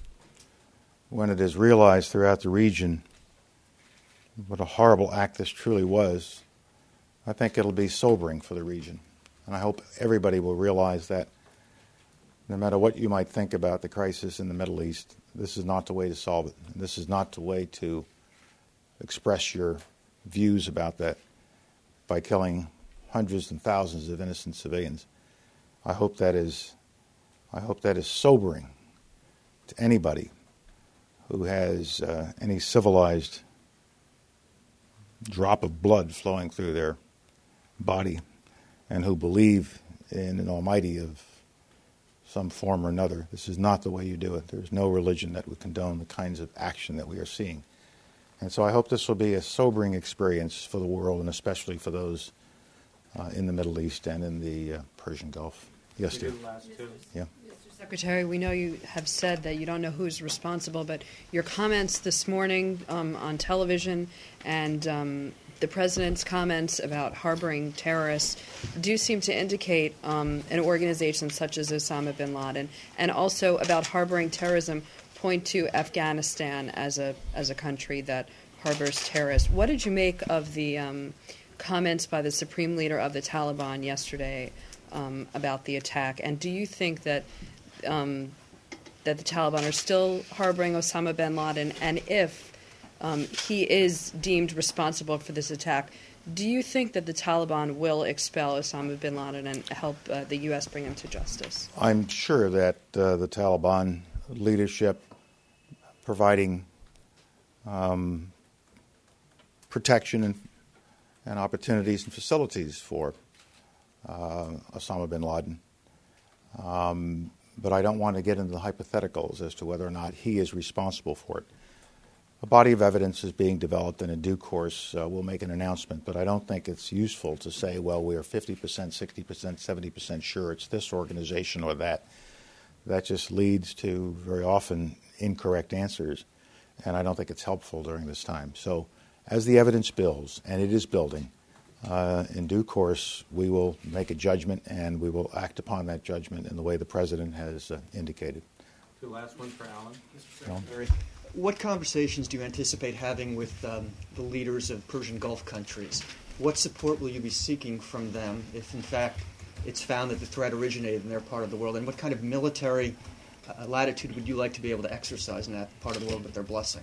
Speaker 7: when it is realized throughout the region what a horrible act this truly was, I think it'll be sobering for the region. And I hope everybody will realize that no matter what you might think about the crisis in the Middle East, this is not the way to solve it. This is not the way to express your views about that by killing hundreds and thousands of innocent civilians. I hope that is, I hope that is sobering to anybody who has uh, any civilized drop of blood flowing through their body and who believe in an almighty of some form or another. This is not the way you do it. There's no religion that would condone the kinds of action that we are seeing. And so I hope this will be a sobering experience for the world, and especially for those uh, in the Middle East and in the uh, Persian Gulf. Yes, Steve. Yeah.
Speaker 18: Mister Secretary, we know you have said that you don't know who's responsible, but your comments this morning um, on television and um, the President's comments about harboring terrorists do seem to indicate um, an organization such as Osama bin Laden, and also about harboring terrorism point to Afghanistan as a as a country that harbors terrorists. What did you make of the um, comments by the Supreme Leader of the Taliban yesterday um, about the attack? And do you think that um, that the Taliban are still harboring Osama bin Laden? And if um, he is deemed responsible for this attack, do you think that the Taliban will expel Osama bin Laden and help uh, the U S bring him to justice?
Speaker 7: I'm sure that uh, the Taliban leadership providing um, protection and, and opportunities and facilities for uh, Osama bin Laden. Um, but I don't want to get into the hypotheticals as to whether or not he is responsible for it. A body of evidence is being developed, and in due course uh, we'll make an announcement, but I don't think it's useful to say, well, we are fifty percent, sixty percent, seventy percent sure it's this organization or that. That just leads to very often incorrect answers, and I don't think it's helpful during this time. So as the evidence builds, and it is building, uh, in due course we will make a judgment, and we will act upon that judgment in the way the President has uh, indicated.
Speaker 19: The last one for Alan. Mister
Speaker 7: Alan?
Speaker 19: Secretary, what conversations do you anticipate having with um, the leaders of Persian Gulf countries? What support will you be seeking from them if, in fact, it's found that the threat originated in their part of the world? And what kind of military uh, latitude would you like to be able to exercise in that part of the world with their blessing?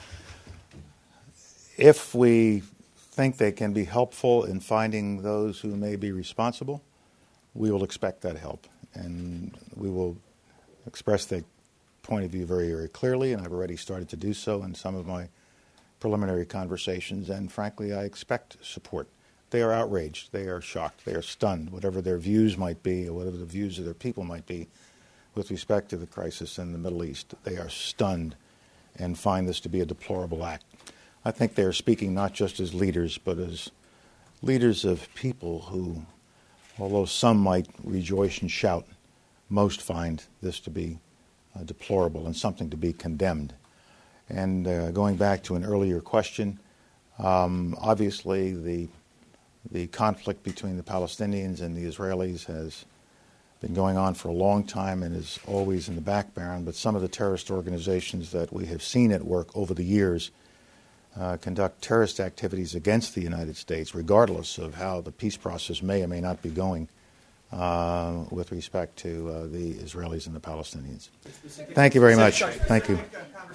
Speaker 7: If we think they can be helpful in finding those who may be responsible, we will expect that help. And we will express the point of view very, very clearly, and I've already started to do so in some of my preliminary conversations, and frankly, I expect support. They are outraged, they are shocked, they are stunned, whatever their views might be, or whatever the views of their people might be with respect to the crisis in the Middle East. They are stunned and find this to be a deplorable act. I think they are speaking not just as leaders, but as leaders of people who, although some might rejoice and shout, most find this to be uh, deplorable and something to be condemned. And uh, going back to an earlier question, um, obviously the the conflict between the Palestinians and the Israelis has been going on for a long time and is always in the background, but some of the terrorist organizations that we have seen at work over the years uh, conduct terrorist activities against the United States, regardless of how the peace process may or may not be going uh, with respect to uh, the Israelis and the Palestinians. Thank you very much. Thank you.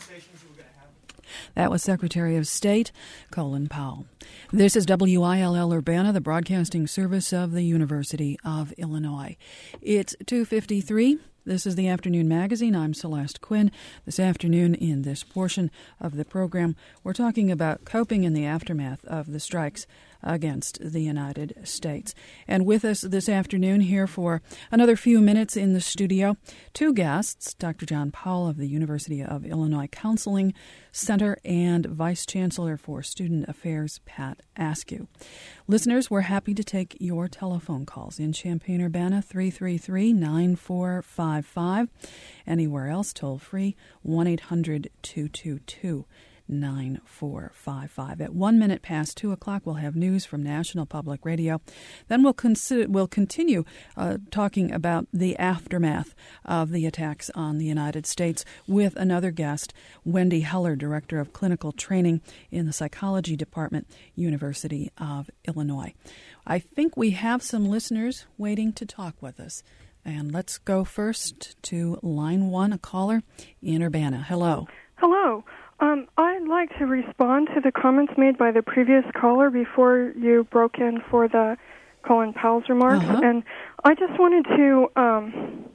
Speaker 1: That was Secretary of State Colin Powell. This is W I L L Urbana, the broadcasting service of the University of Illinois. It's two fifty-three. This is the Afternoon Magazine. I'm Celeste Quinn. This afternoon, in this portion of the program, we're talking about coping in the aftermath of the strikes against the United States. And with us this afternoon here for another few minutes in the studio, two guests, Doctor John Powell of the University of Illinois Counseling Center and Vice Chancellor for Student Affairs, Pat Askew. Listeners, we're happy to take your telephone calls in Champaign-Urbana, three three three, nine four five five. Anywhere else, toll free, one eight hundred, two two two, nine four five five. At one minute past two o'clock, we'll have news from National Public Radio. Then we'll consider, we'll continue uh, talking about the aftermath of the attacks on the United States with another guest, Wendy Heller, Director of Clinical Training in the Psychology Department, University of Illinois. I think we have some listeners waiting to talk with us. And let's go first to line one, a caller in Urbana. Hello.
Speaker 20: Hello. Um, I'd like to respond to the comments made by the previous caller before you broke in for the Colin Powell's remarks. Uh-huh. And I just wanted to um,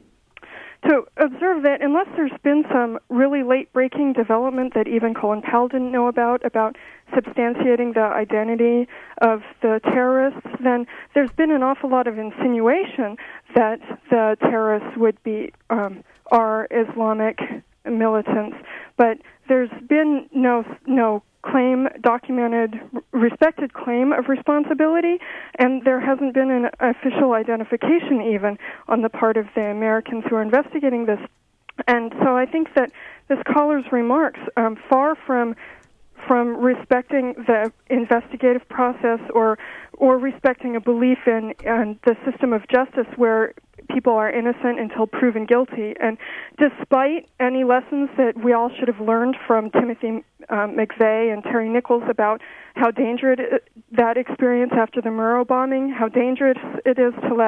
Speaker 20: to observe that unless there's been some really late-breaking development that even Colin Powell didn't know about, about substantiating the identity of the terrorists, then there's been an awful lot of insinuation that the terrorists would be um, are Islamic militants. But there's been no no claim, documented, respected claim of responsibility, and there hasn't been an official identification even on the part of the Americans who are investigating this. And so I think that this caller's remarks, um, far from from respecting the investigative process or or respecting a belief in, in the system of justice where people are innocent until proven guilty. And despite any lessons that we all should have learned from Timothy um, McVeigh and Terry Nichols about how dangerous it, that experience after the Murrow bombing, how dangerous it is to let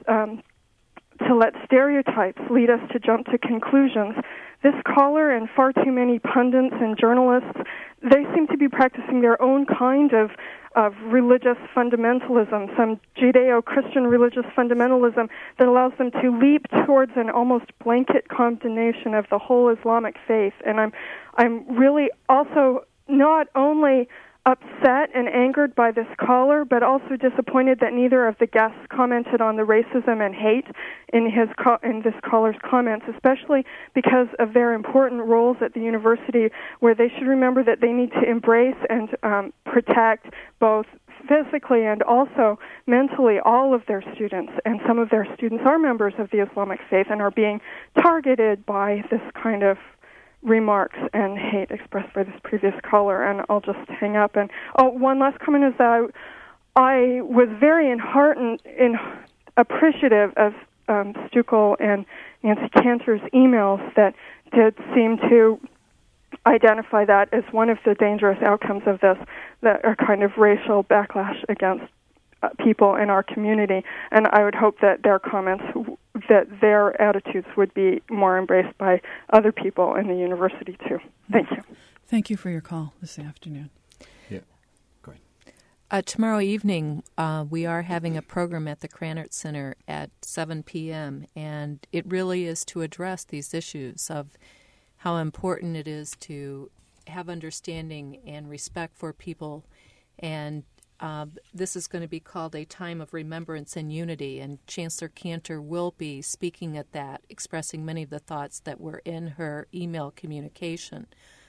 Speaker 20: um, to let stereotypes lead us to jump to conclusions. This caller and far too many pundits and journalists, they seem to be practicing their own kind of of religious fundamentalism, some Judeo-Christian religious fundamentalism that allows them to leap towards an almost blanket condemnation of the whole Islamic faith. And I'm I'm really also not only upset and angered by this caller, but also disappointed that neither of the guests commented on the racism and hate in his co- in this caller's comments, especially because of their important roles at the university, where they should remember that they need to embrace and um, protect both physically and also mentally all of their students. And some of their students are members of the Islamic faith and are being targeted by this kind of remarks and hate expressed by this previous caller. And I'll just hang up. And oh, one last comment is that I, I was very enheartened, in, appreciative of um, Stuckel and Nancy Cantor's emails that did seem to identify that as one of the dangerous outcomes of this, that are kind of racial backlash against uh, people in our community. And I would hope that their comments, that their attitudes would be more embraced by other people in the university too. Thank you.
Speaker 1: Thank you for your call this afternoon.
Speaker 3: Yeah, go ahead.
Speaker 4: Uh, tomorrow evening, uh, we are having a program at the Krannert Center at seven p.m., and it really is to address these issues of how important it is to have understanding and respect for people. And uh, this is going to be called a time of remembrance and unity, and Chancellor Cantor will be speaking at that, expressing many of the thoughts that were in her email communication.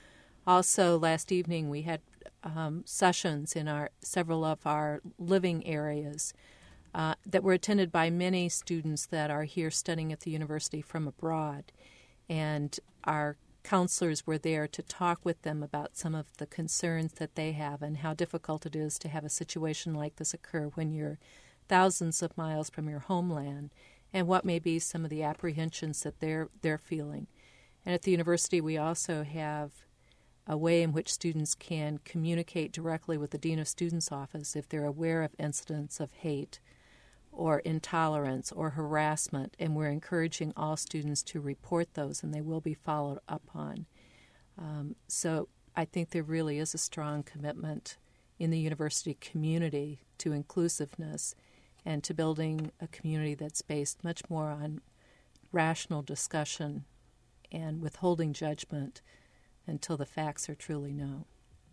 Speaker 4: Also, last evening we had um, sessions in our several of our living areas uh, that were attended by many students that are here studying at the university from abroad. And our counselors were there to talk with them about some of the concerns that they have and how difficult it is to have a situation like this occur when you're thousands of miles from your homeland, and what may be some of the apprehensions that they're they're feeling. And at the university, we also have a way in which students can communicate directly with the Dean of Students' office if they're aware of incidents of hate or intolerance or harassment, and we're encouraging all students to report those, and they will be followed up on. Um, so I think there really is a strong commitment in the university community to inclusiveness and to building a community that's based much more on rational discussion and withholding judgment until the facts are truly known.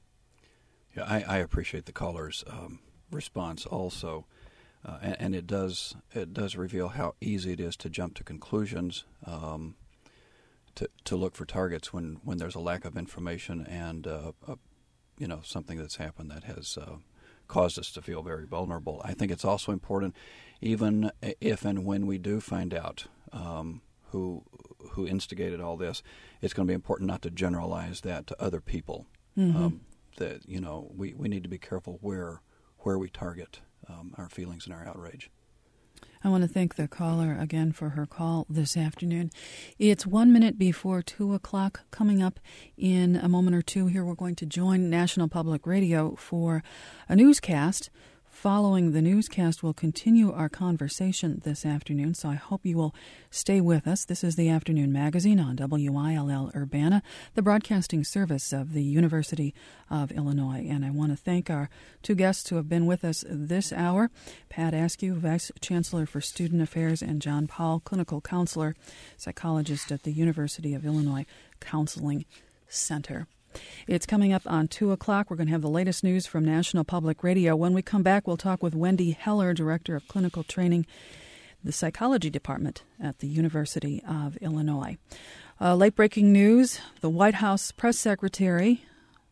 Speaker 3: Yeah, I, I appreciate the caller's um, response also. Uh, and, and it does it does reveal how easy it is to jump to conclusions, um, to to look for targets when, when there's a lack of information and uh, a, you know something that's happened that has uh, caused us to feel very vulnerable. I think it's also important, even if and when we do find out um, who who instigated all this, it's going to be important not to generalize that to other people.
Speaker 1: Mm-hmm.
Speaker 3: Um, that you know we, we need to be careful where where we target Um, our feelings and our outrage.
Speaker 1: I want to thank the caller again for her call this afternoon. It's one minute before two o'clock. Coming up in a moment or two here, we're going to join National Public Radio for a newscast. Following the newscast, we'll continue our conversation this afternoon, so I hope you will stay with us. This is the Afternoon Magazine on W I L L Urbana, the broadcasting service of the University of Illinois. And I want to thank our two guests who have been with us this hour, Pat Askew, Vice Chancellor for Student Affairs, and John Powell, Clinical Counselor, Psychologist at the University of Illinois Counseling Center. It's coming up on two o'clock. We're going to have the latest news from National Public Radio. When we come back, we'll talk with Wendy Heller, Director of Clinical Training, the Psychology Department at the University of Illinois. Uh, late-breaking news, the White House Press Secretary,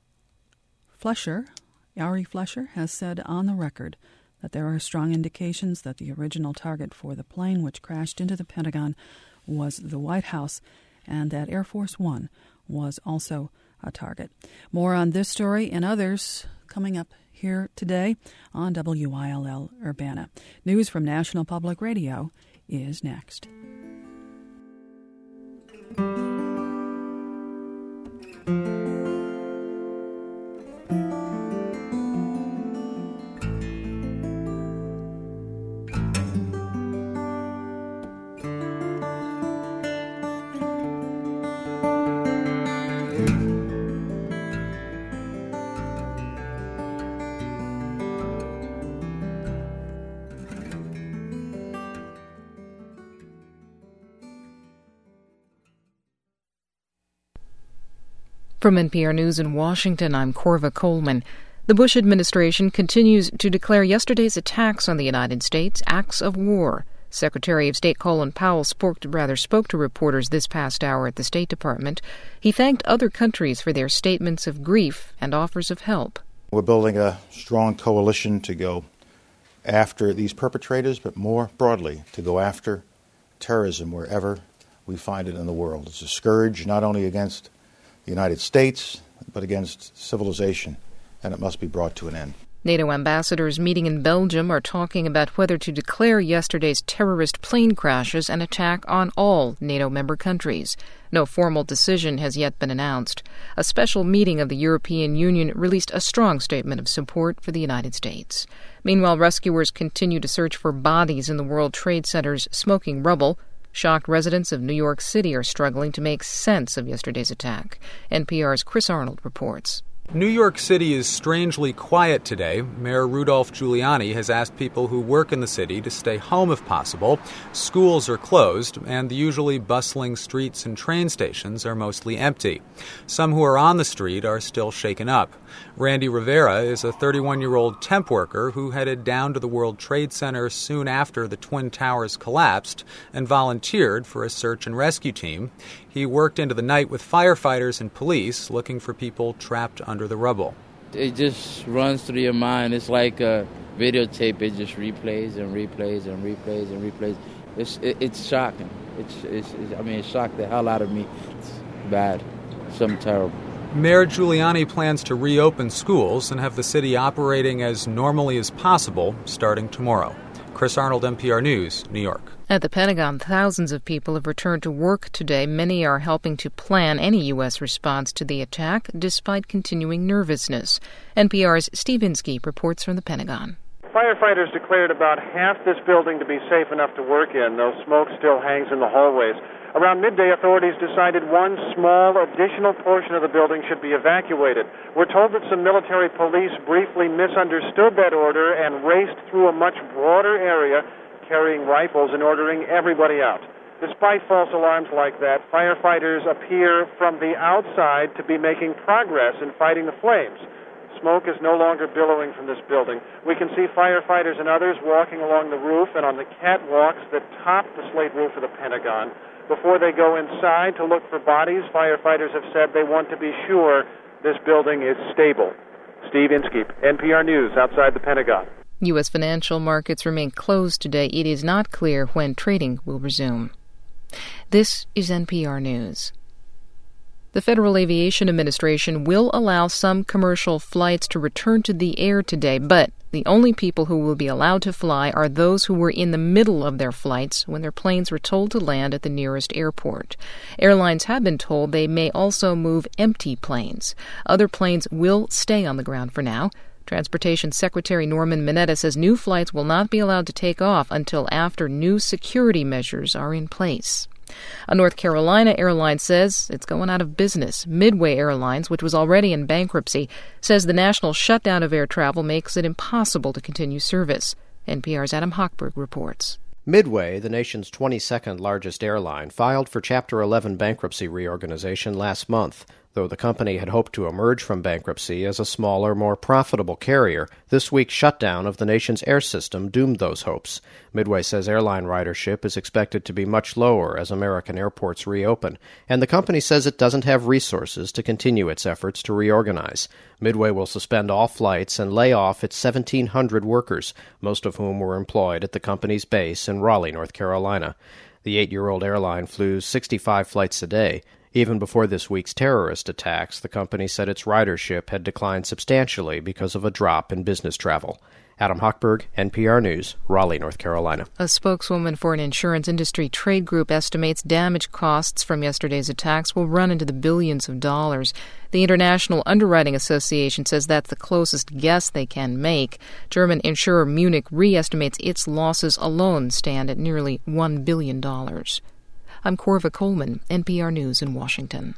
Speaker 1: Fleischer, Ari Fleischer, has said on the record that there are strong indications that the original target for the plane which crashed into the Pentagon was the White House, and that Air Force One was also a target. More on this story and others coming up here today on W I L L Urbana. News from National Public Radio is next.
Speaker 21: From N P R News in Washington, I'm Corva Coleman. The Bush administration continues to declare yesterday's attacks on the United States acts of war. Secretary of State Colin Powell spoke to, rather spoke to reporters this past hour at the State Department. He thanked other countries for their statements of grief and offers of help.
Speaker 7: We're building a strong coalition to go after these perpetrators, but more broadly, to go after terrorism wherever we find it in the world. It's a scourge not only against the United States, but against civilization, and it must be brought to an end.
Speaker 21: NATO ambassadors meeting in Belgium are talking about whether to declare yesterday's terrorist plane crashes an attack on all NATO member countries. No formal decision has yet been announced. A special meeting of the European Union released a strong statement of support for the United States. Meanwhile, rescuers continue to search for bodies in the World Trade Center's smoking rubble. Shocked residents of New York City are struggling to make sense of yesterday's attack. N P R's Chris Arnold reports.
Speaker 22: New York City is strangely quiet today. Mayor Rudolph Giuliani has asked people who work in the city to stay home if possible. Schools are closed, and the usually bustling streets and train stations are mostly empty. Some who are on the street are still shaken up. Randy Rivera is a thirty-one-year-old temp worker who headed down to the World Trade Center soon after the Twin Towers collapsed and volunteered for a search and rescue team. He worked into the night with firefighters and police looking for people trapped under the rubble.
Speaker 23: It just runs through your mind. It's like a videotape. It just replays and replays and replays and replays. It's it, it's shocking. It's, it's, it's I mean, it shocked the hell out of me. It's bad. Something terrible.
Speaker 22: Mayor Giuliani plans to reopen schools and have the city operating as normally as possible starting tomorrow. Chris Arnold, N P R News, New York.
Speaker 21: At the Pentagon, thousands of people have returned to work today. Many are helping to plan any U S response to the attack, despite continuing nervousness. N P R's Steve Inskeep reports from the Pentagon.
Speaker 24: Firefighters declared about half this building to be safe enough to work in, though smoke still hangs in the hallways. Around midday, authorities decided one small additional portion of the building should be evacuated. We're told that some military police briefly misunderstood that order and raced through a much broader area carrying rifles and ordering everybody out. Despite false alarms like that, firefighters appear from the outside to be making progress in fighting the flames. Smoke is no longer billowing from this building. We can see firefighters and others walking along the roof and on the catwalks that top the slate roof of the Pentagon. Before they go inside to look for bodies, firefighters have said they want to be sure this building is stable. Steve Inskeep, N P R News, outside the Pentagon.
Speaker 21: U S financial markets remain closed today. It is not clear when trading will resume. This is N P R News. The Federal Aviation Administration will allow some commercial flights to return to the air today, but the only people who will be allowed to fly are those who were in the middle of their flights when their planes were told to land at the nearest airport. Airlines have been told they may also move empty planes. Other planes will stay on the ground for now. Transportation Secretary Norman Mineta says new flights will not be allowed to take off until after new security measures are in place. A North Carolina airline says it's going out of business. Midway Airlines, which was already in bankruptcy, says the national shutdown of air travel makes it impossible to continue service. N P R's Adam Hochberg reports.
Speaker 25: Midway, the nation's twenty-second largest airline, filed for Chapter eleven bankruptcy reorganization last month. Though the company had hoped to emerge from bankruptcy as a smaller, more profitable carrier, this week's shutdown of the nation's air system doomed those hopes. Midway says airline ridership is expected to be much lower as American airports reopen, and the company says it doesn't have resources to continue its efforts to reorganize. Midway will suspend all flights and lay off its seventeen hundred workers, most of whom were employed at the company's base in Raleigh, North Carolina. The eight-year-old airline flew sixty-five flights a day. Even before this week's terrorist attacks, the company said its ridership had declined substantially because of a drop in business travel. Adam Hochberg, N P R News, Raleigh, North Carolina.
Speaker 21: A spokeswoman for an insurance industry trade group estimates damage costs from yesterday's attacks will run into the billions of dollars. The International Underwriting Association says that's the closest guess they can make. German insurer Munich Re estimates its losses alone stand at nearly one billion dollars. I'm Corva Coleman, N P R News in Washington.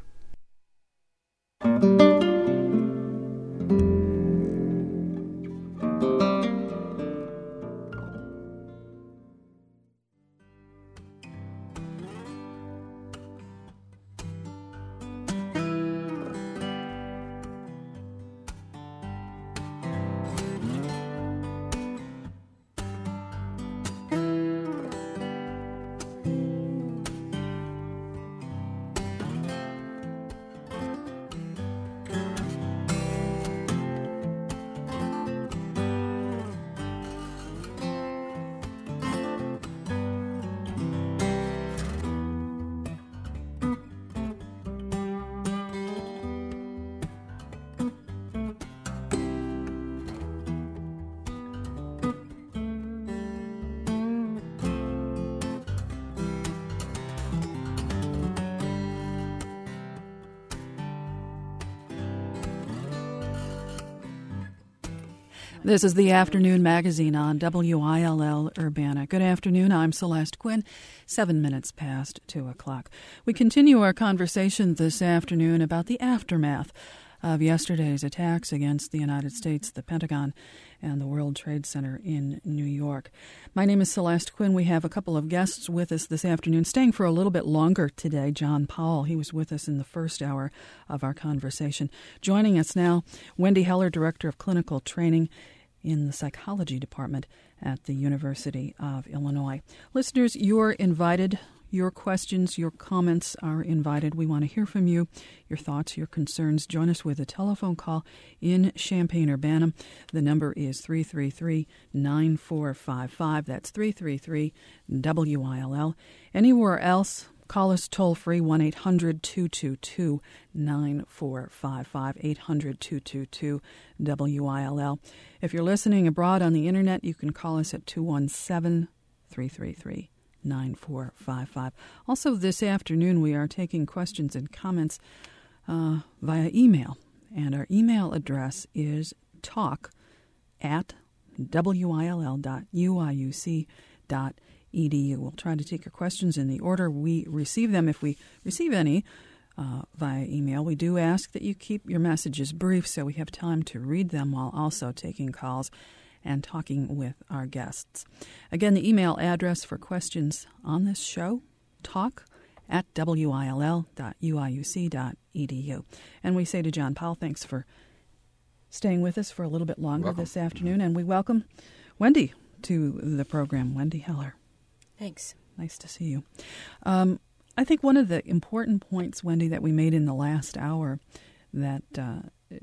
Speaker 1: This is the Afternoon Magazine on W I L L Urbana. Good afternoon. I'm Celeste Quinn. Seven minutes past two o'clock. We continue our conversation this afternoon about the aftermath of yesterday's attacks against the United States, the Pentagon, and the World Trade Center in New York. My name is Celeste Quinn. We have a couple of guests with us this afternoon, staying for a little bit longer today. John Powell, he was with us in the first hour of our conversation. Joining us now, Wendy Heller, Director of Clinical Training in the Psychology Department at the University of Illinois. Listeners, you're invited. Your questions, your comments are invited. We want to hear from you, your thoughts, your concerns. Join us with a telephone call in Champaign-Urbana. The number is three three three, nine four five five. That's three three three, W I L L. Anywhere else, call us toll-free, one eight hundred, two two two, nine four five five, eight hundred, two two two, W I L L. If you're listening abroad on the Internet, you can call us at two one seven, three three three, nine four five five. Also, this afternoon, we are taking questions and comments uh, via email. And our email address is talk at W I L L dot U I U C dot E D U. We'll try to take your questions in the order we receive them. If we receive any uh, via email, we do ask that you keep your messages brief so we have time to read them while also taking calls and talking with our guests. Again, the email address for questions on this show, talk at W I L L dot U I U C dot E D U. And we say to John Powell, thanks for staying with us for a little bit longer welcome. This afternoon. And we welcome Wendy to the program, Wendy Heller.
Speaker 4: Thanks.
Speaker 1: Nice to see you. Um, I think one of the important points, Wendy, that we made in the last hour that uh,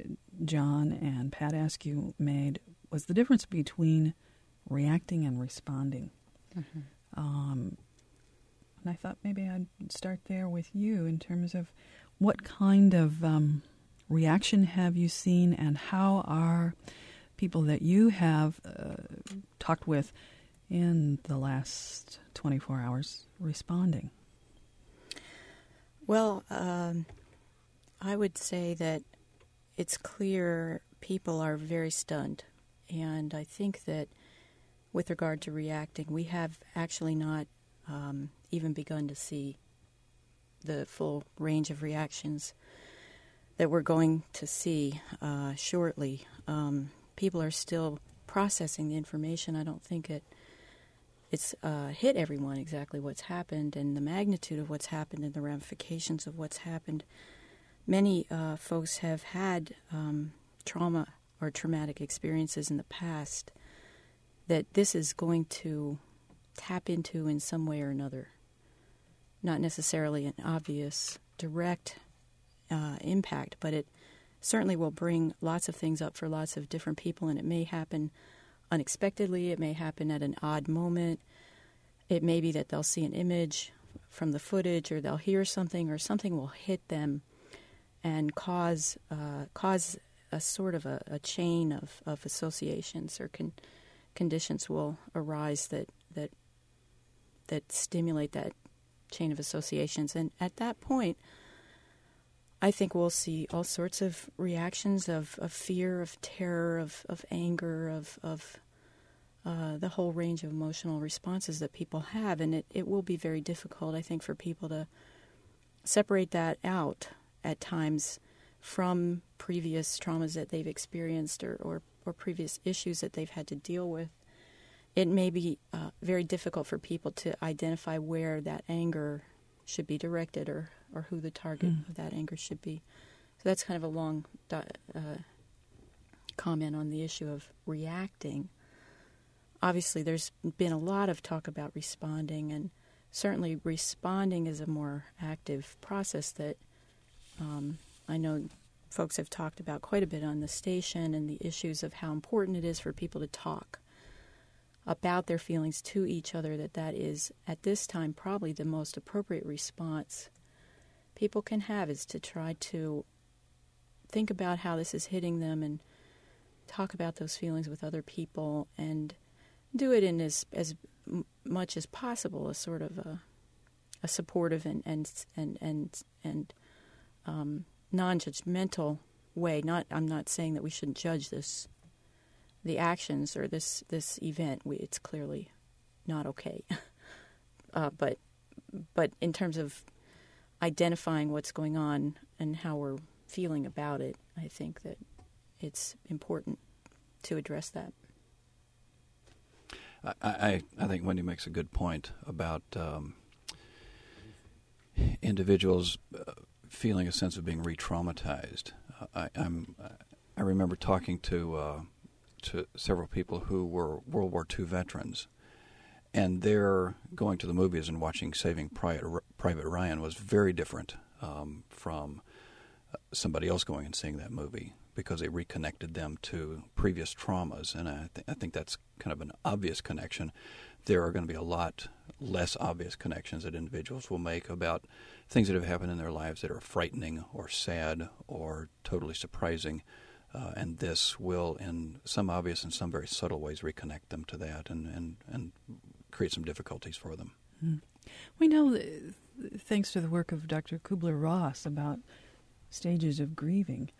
Speaker 1: John and Pat Askew made was the difference between reacting and responding. Mm-hmm. Um, and I thought maybe I'd start there with you in terms of what kind of um, reaction have you seen, and how are people that you have uh, talked with in the last twenty-four hours responding?
Speaker 2: Well, um, I would say that it's clear people are very stunned. And I think that with regard to reacting, we have actually not um, even begun to see the full range of reactions that we're going to see uh, shortly. Um, people are still processing the information. I don't think it it's uh, hit everyone exactly what's happened and the magnitude of what's happened and the ramifications of what's happened. Many uh, folks have had um, trauma or traumatic experiences in the past that this is going to tap into in some way or another. Not necessarily an obvious, direct uh, impact, but it certainly will bring lots of things up for lots of different people, and it may happen unexpectedly. It may happen at an odd moment. It may be that they'll see an image from the footage, or they'll hear something, or something will hit them and cause uh, cause a sort of a, a chain of, of associations or con- conditions will arise that, that that stimulate that chain of associations. And at that point, I think we'll see all sorts of reactions of, of fear, of terror, of, of anger, of, of uh, the whole range of emotional responses that people have. And it, it will be very difficult, I think, for people to separate that out at times from previous traumas that they've experienced or, or, or previous issues that they've had to deal with. It may be uh, very difficult for people to identify where that anger should be directed, or, or who the target mm. of that anger should be. So that's kind of a long uh, comment on the issue of reacting. Obviously, there's been a lot of talk about responding, and certainly responding is a more active process that um, I know folks have talked about quite a bit on the station, and the issues of how important it is for people to talk about their feelings to each other, that that is, at this time, probably the most appropriate response people can have, is to try to think about how this is hitting them and talk about those feelings with other people, and do it in as as much as possible a sort of a, a supportive and and and and, and um, non-judgmental way. Not, I'm not saying that we shouldn't judge this the actions or this this event, we, it's clearly not okay. uh, but but in terms of identifying what's going on and how we're feeling about it, I think that it's important to address that.
Speaker 3: I, I, I think Wendy makes a good point about um, individuals uh, feeling a sense of being re-traumatized. Uh, I, I'm, I remember talking to uh, to several people who were World War Two veterans, and their going to the movies and watching Saving Private, Private Ryan was very different um, from somebody else going and seeing that movie, because it reconnected them to previous traumas. And I, th- I think that's kind of an obvious connection. There are going to be a lot less obvious connections that individuals will make about things that have happened in their lives that are frightening or sad or totally surprising. Uh, and this will, in some obvious and some very subtle ways, reconnect them to that and, and, and create some difficulties for them.
Speaker 1: Mm. We know, that, thanks to the work of Doctor Kubler-Ross, about stages of grieving.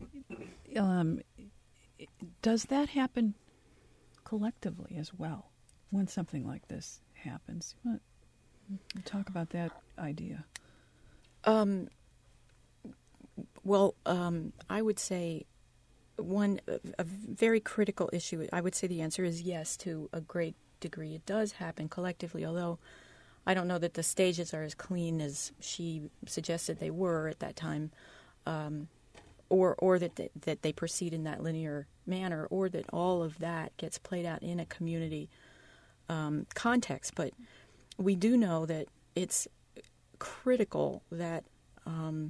Speaker 1: Um, does that happen collectively as well when something like this happens? What, talk about that idea.
Speaker 2: Um, well, um, I would say one a, a very critical issue, I would say the answer is yes to a great degree. It does happen collectively, although I don't know that the stages are as clean as she suggested they were at that time. Um, or or that they, that they proceed in that linear manner, or that all of that gets played out in a community um, context. But we do know that it's critical that um,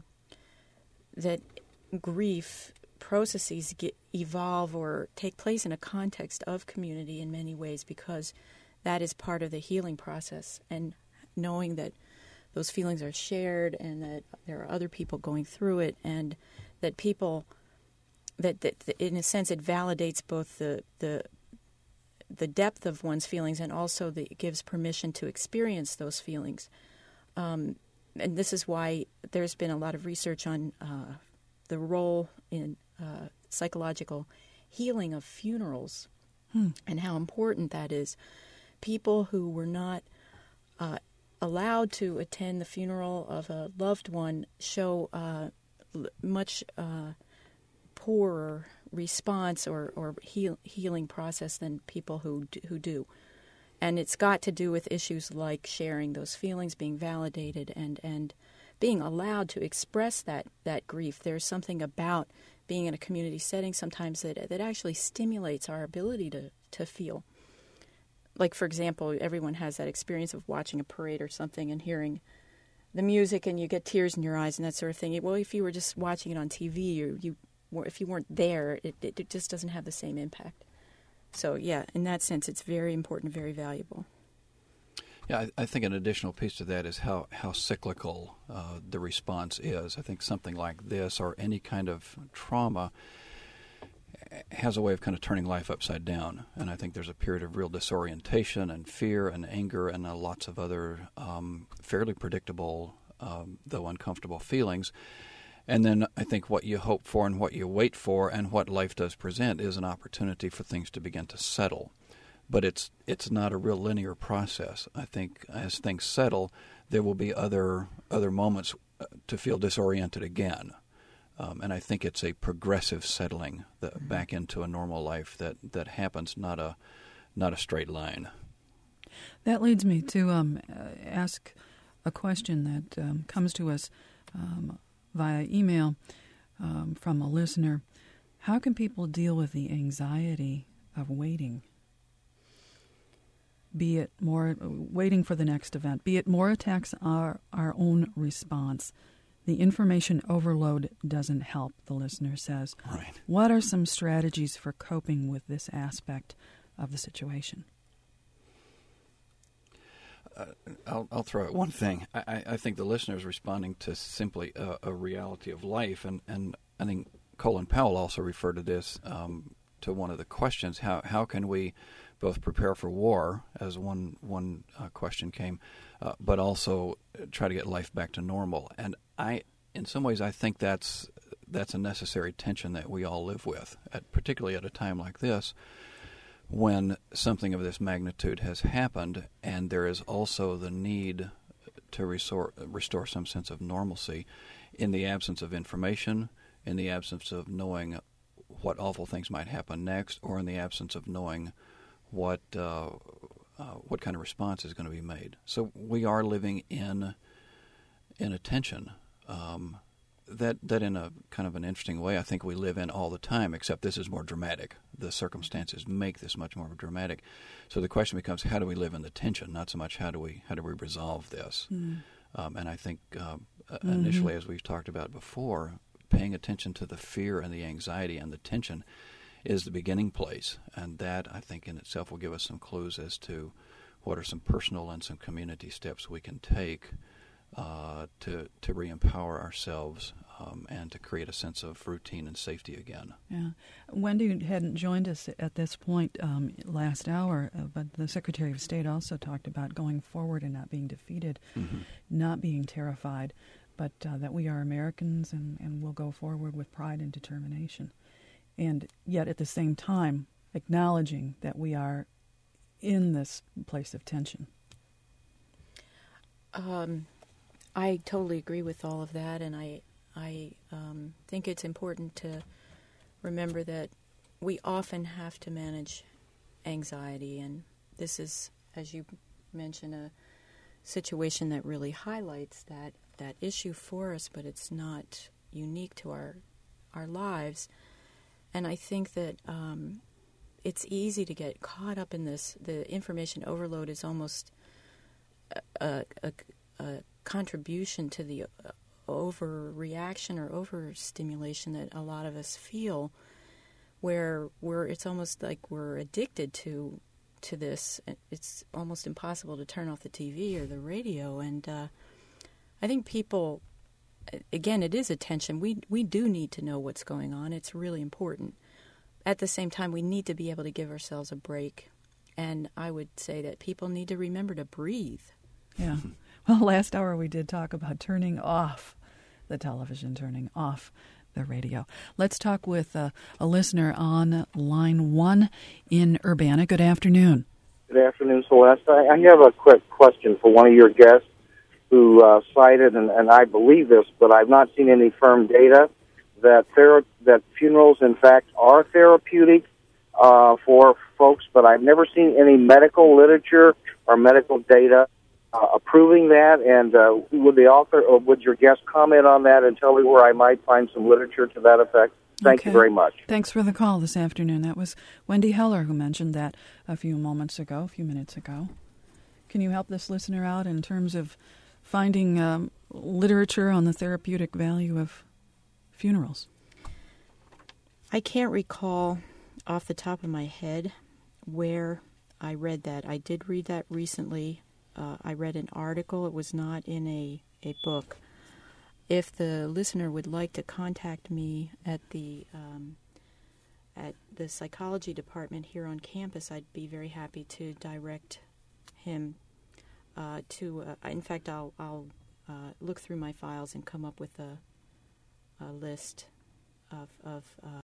Speaker 2: that grief processes get, evolve or take place in a context of community in many ways, because that is part of the healing process. And knowing that those feelings are shared and that there are other people going through it, and that people, that, that, that in a sense it validates both the the the depth of one's feelings and also the, it gives permission to experience those feelings. Um, and this is why there's been a lot of research on uh, the role in uh, psychological healing of funerals hmm. and how important that is. People who were not uh, allowed to attend the funeral of a loved one show uh, l- much uh, poorer response or, or heal, healing process than people who do, who do. And it's got to do with issues like sharing those feelings, being validated, and, and being allowed to express that, that grief. There's something about being in a community setting sometimes that that actually stimulates our ability to, to feel. Like, for example, everyone has that experience of watching a parade or something and hearing the music and you get tears in your eyes and that sort of thing. Well, if you were just watching it on T V or you if you weren't there, it, it, it just doesn't have the same impact. So, yeah, in that sense, it's very important, very valuable.
Speaker 3: Yeah, I, I think an additional piece to that is how, how cyclical uh, the response is. I think something like this or any kind of trauma has a way of kind of turning life upside down. And I think there's a period of real disorientation and fear and anger and uh, lots of other um, fairly predictable, um, though uncomfortable feelings. And then I think what you hope for and what you wait for and what life does present is an opportunity for things to begin to settle. But it's it's not a real linear process. I think as things settle, there will be other other moments to feel disoriented again. Um, and I think it's a progressive settling that, back into a normal life that, that happens, not a not a straight line.
Speaker 1: That leads me to um, ask a question that um, comes to us um, via email um, from a listener. How can people deal with the anxiety of waiting? Be it more waiting for the next event, be it more attacks our our own response. The information overload doesn't help, the listener says.
Speaker 3: Right.
Speaker 1: What are some strategies for coping with this aspect of the situation?
Speaker 3: Uh, I'll, I'll throw out one thing. I, I think the listener is responding to simply a, a reality of life, and, and I think Colin Powell also referred to this um, to one of the questions. How how can we both prepare for war, as one one uh, question came, uh, but also try to get life back to normal? And I, in some ways, I think that's that's a necessary tension that we all live with, at, particularly at a time like this, when something of this magnitude has happened, and there is also the need to restore, restore some sense of normalcy in the absence of information, in the absence of knowing what awful things might happen next, or in the absence of knowing what uh, uh, what kind of response is going to be made. So we are living in in a tension um, that that in a kind of an interesting way I think we live in all the time, except this is more dramatic. The circumstances make this much more dramatic. So the question becomes, how do we live in the tension? Not so much how do we how do we resolve this. Mm. Um, and I think uh, mm-hmm. initially, as we've talked about before, paying attention to the fear and the anxiety and the tension is the beginning place, and that, I think, in itself will give us some clues as to what are some personal and some community steps we can take uh, to to re-empower ourselves um, and to create a sense of routine and safety again.
Speaker 1: Yeah, Wendy hadn't joined us at this point um, last hour, uh, but the Secretary of State also talked about going forward and not being defeated, mm-hmm. not being terrified, but uh, that we are Americans and, and will go forward with pride and determination. And yet at the same time, acknowledging that we are in this place of tension.
Speaker 2: Um, I totally agree with all of that, and I, I um, think it's important to remember that we often have to manage anxiety, and this is, as you mentioned, a situation that really highlights that, that issue for us, but it's not unique to our our lives. And I think that um, it's easy to get caught up in this. The information overload is almost a, a, a contribution to the overreaction or overstimulation that a lot of us feel, where we're it's almost like we're addicted to to this. It's almost impossible to turn off the T V or the radio. And uh, I think people, again, it is a tension. We we do need to know what's going on. It's really important. At the same time, we need to be able to give ourselves a break. And I would say that people need to remember to breathe.
Speaker 1: Yeah. Well, last hour we did talk about turning off the television, turning off the radio. Let's talk with uh, a listener on line one in Urbana. Good afternoon.
Speaker 5: Good afternoon, Celeste. I, I have a quick question for one of your guests who uh, cited, and, and I believe this, but I've not seen any firm data, that thera- that funerals, in fact, are therapeutic uh, for folks, but I've never seen any medical literature or medical data uh, approving that. And uh, would the author, or would your guest comment on that and tell me where I might find some literature to that effect? Thank
Speaker 1: okay.
Speaker 5: you very much.
Speaker 1: Thanks for the call this afternoon. That was Wendy Heller who mentioned that a few moments ago, a few minutes ago. Can you help this listener out in terms of finding um, literature on the therapeutic value of funerals?
Speaker 2: I can't recall off the top of my head where I read that. I did read that recently. Uh, I read an article. It was not in a, a book. If the listener would like to contact me at the um, at the psychology department here on campus, I'd be very happy to direct him uh, to. Uh, in fact, I'll I'll uh, look through my files and come up with a a list of of. Uh,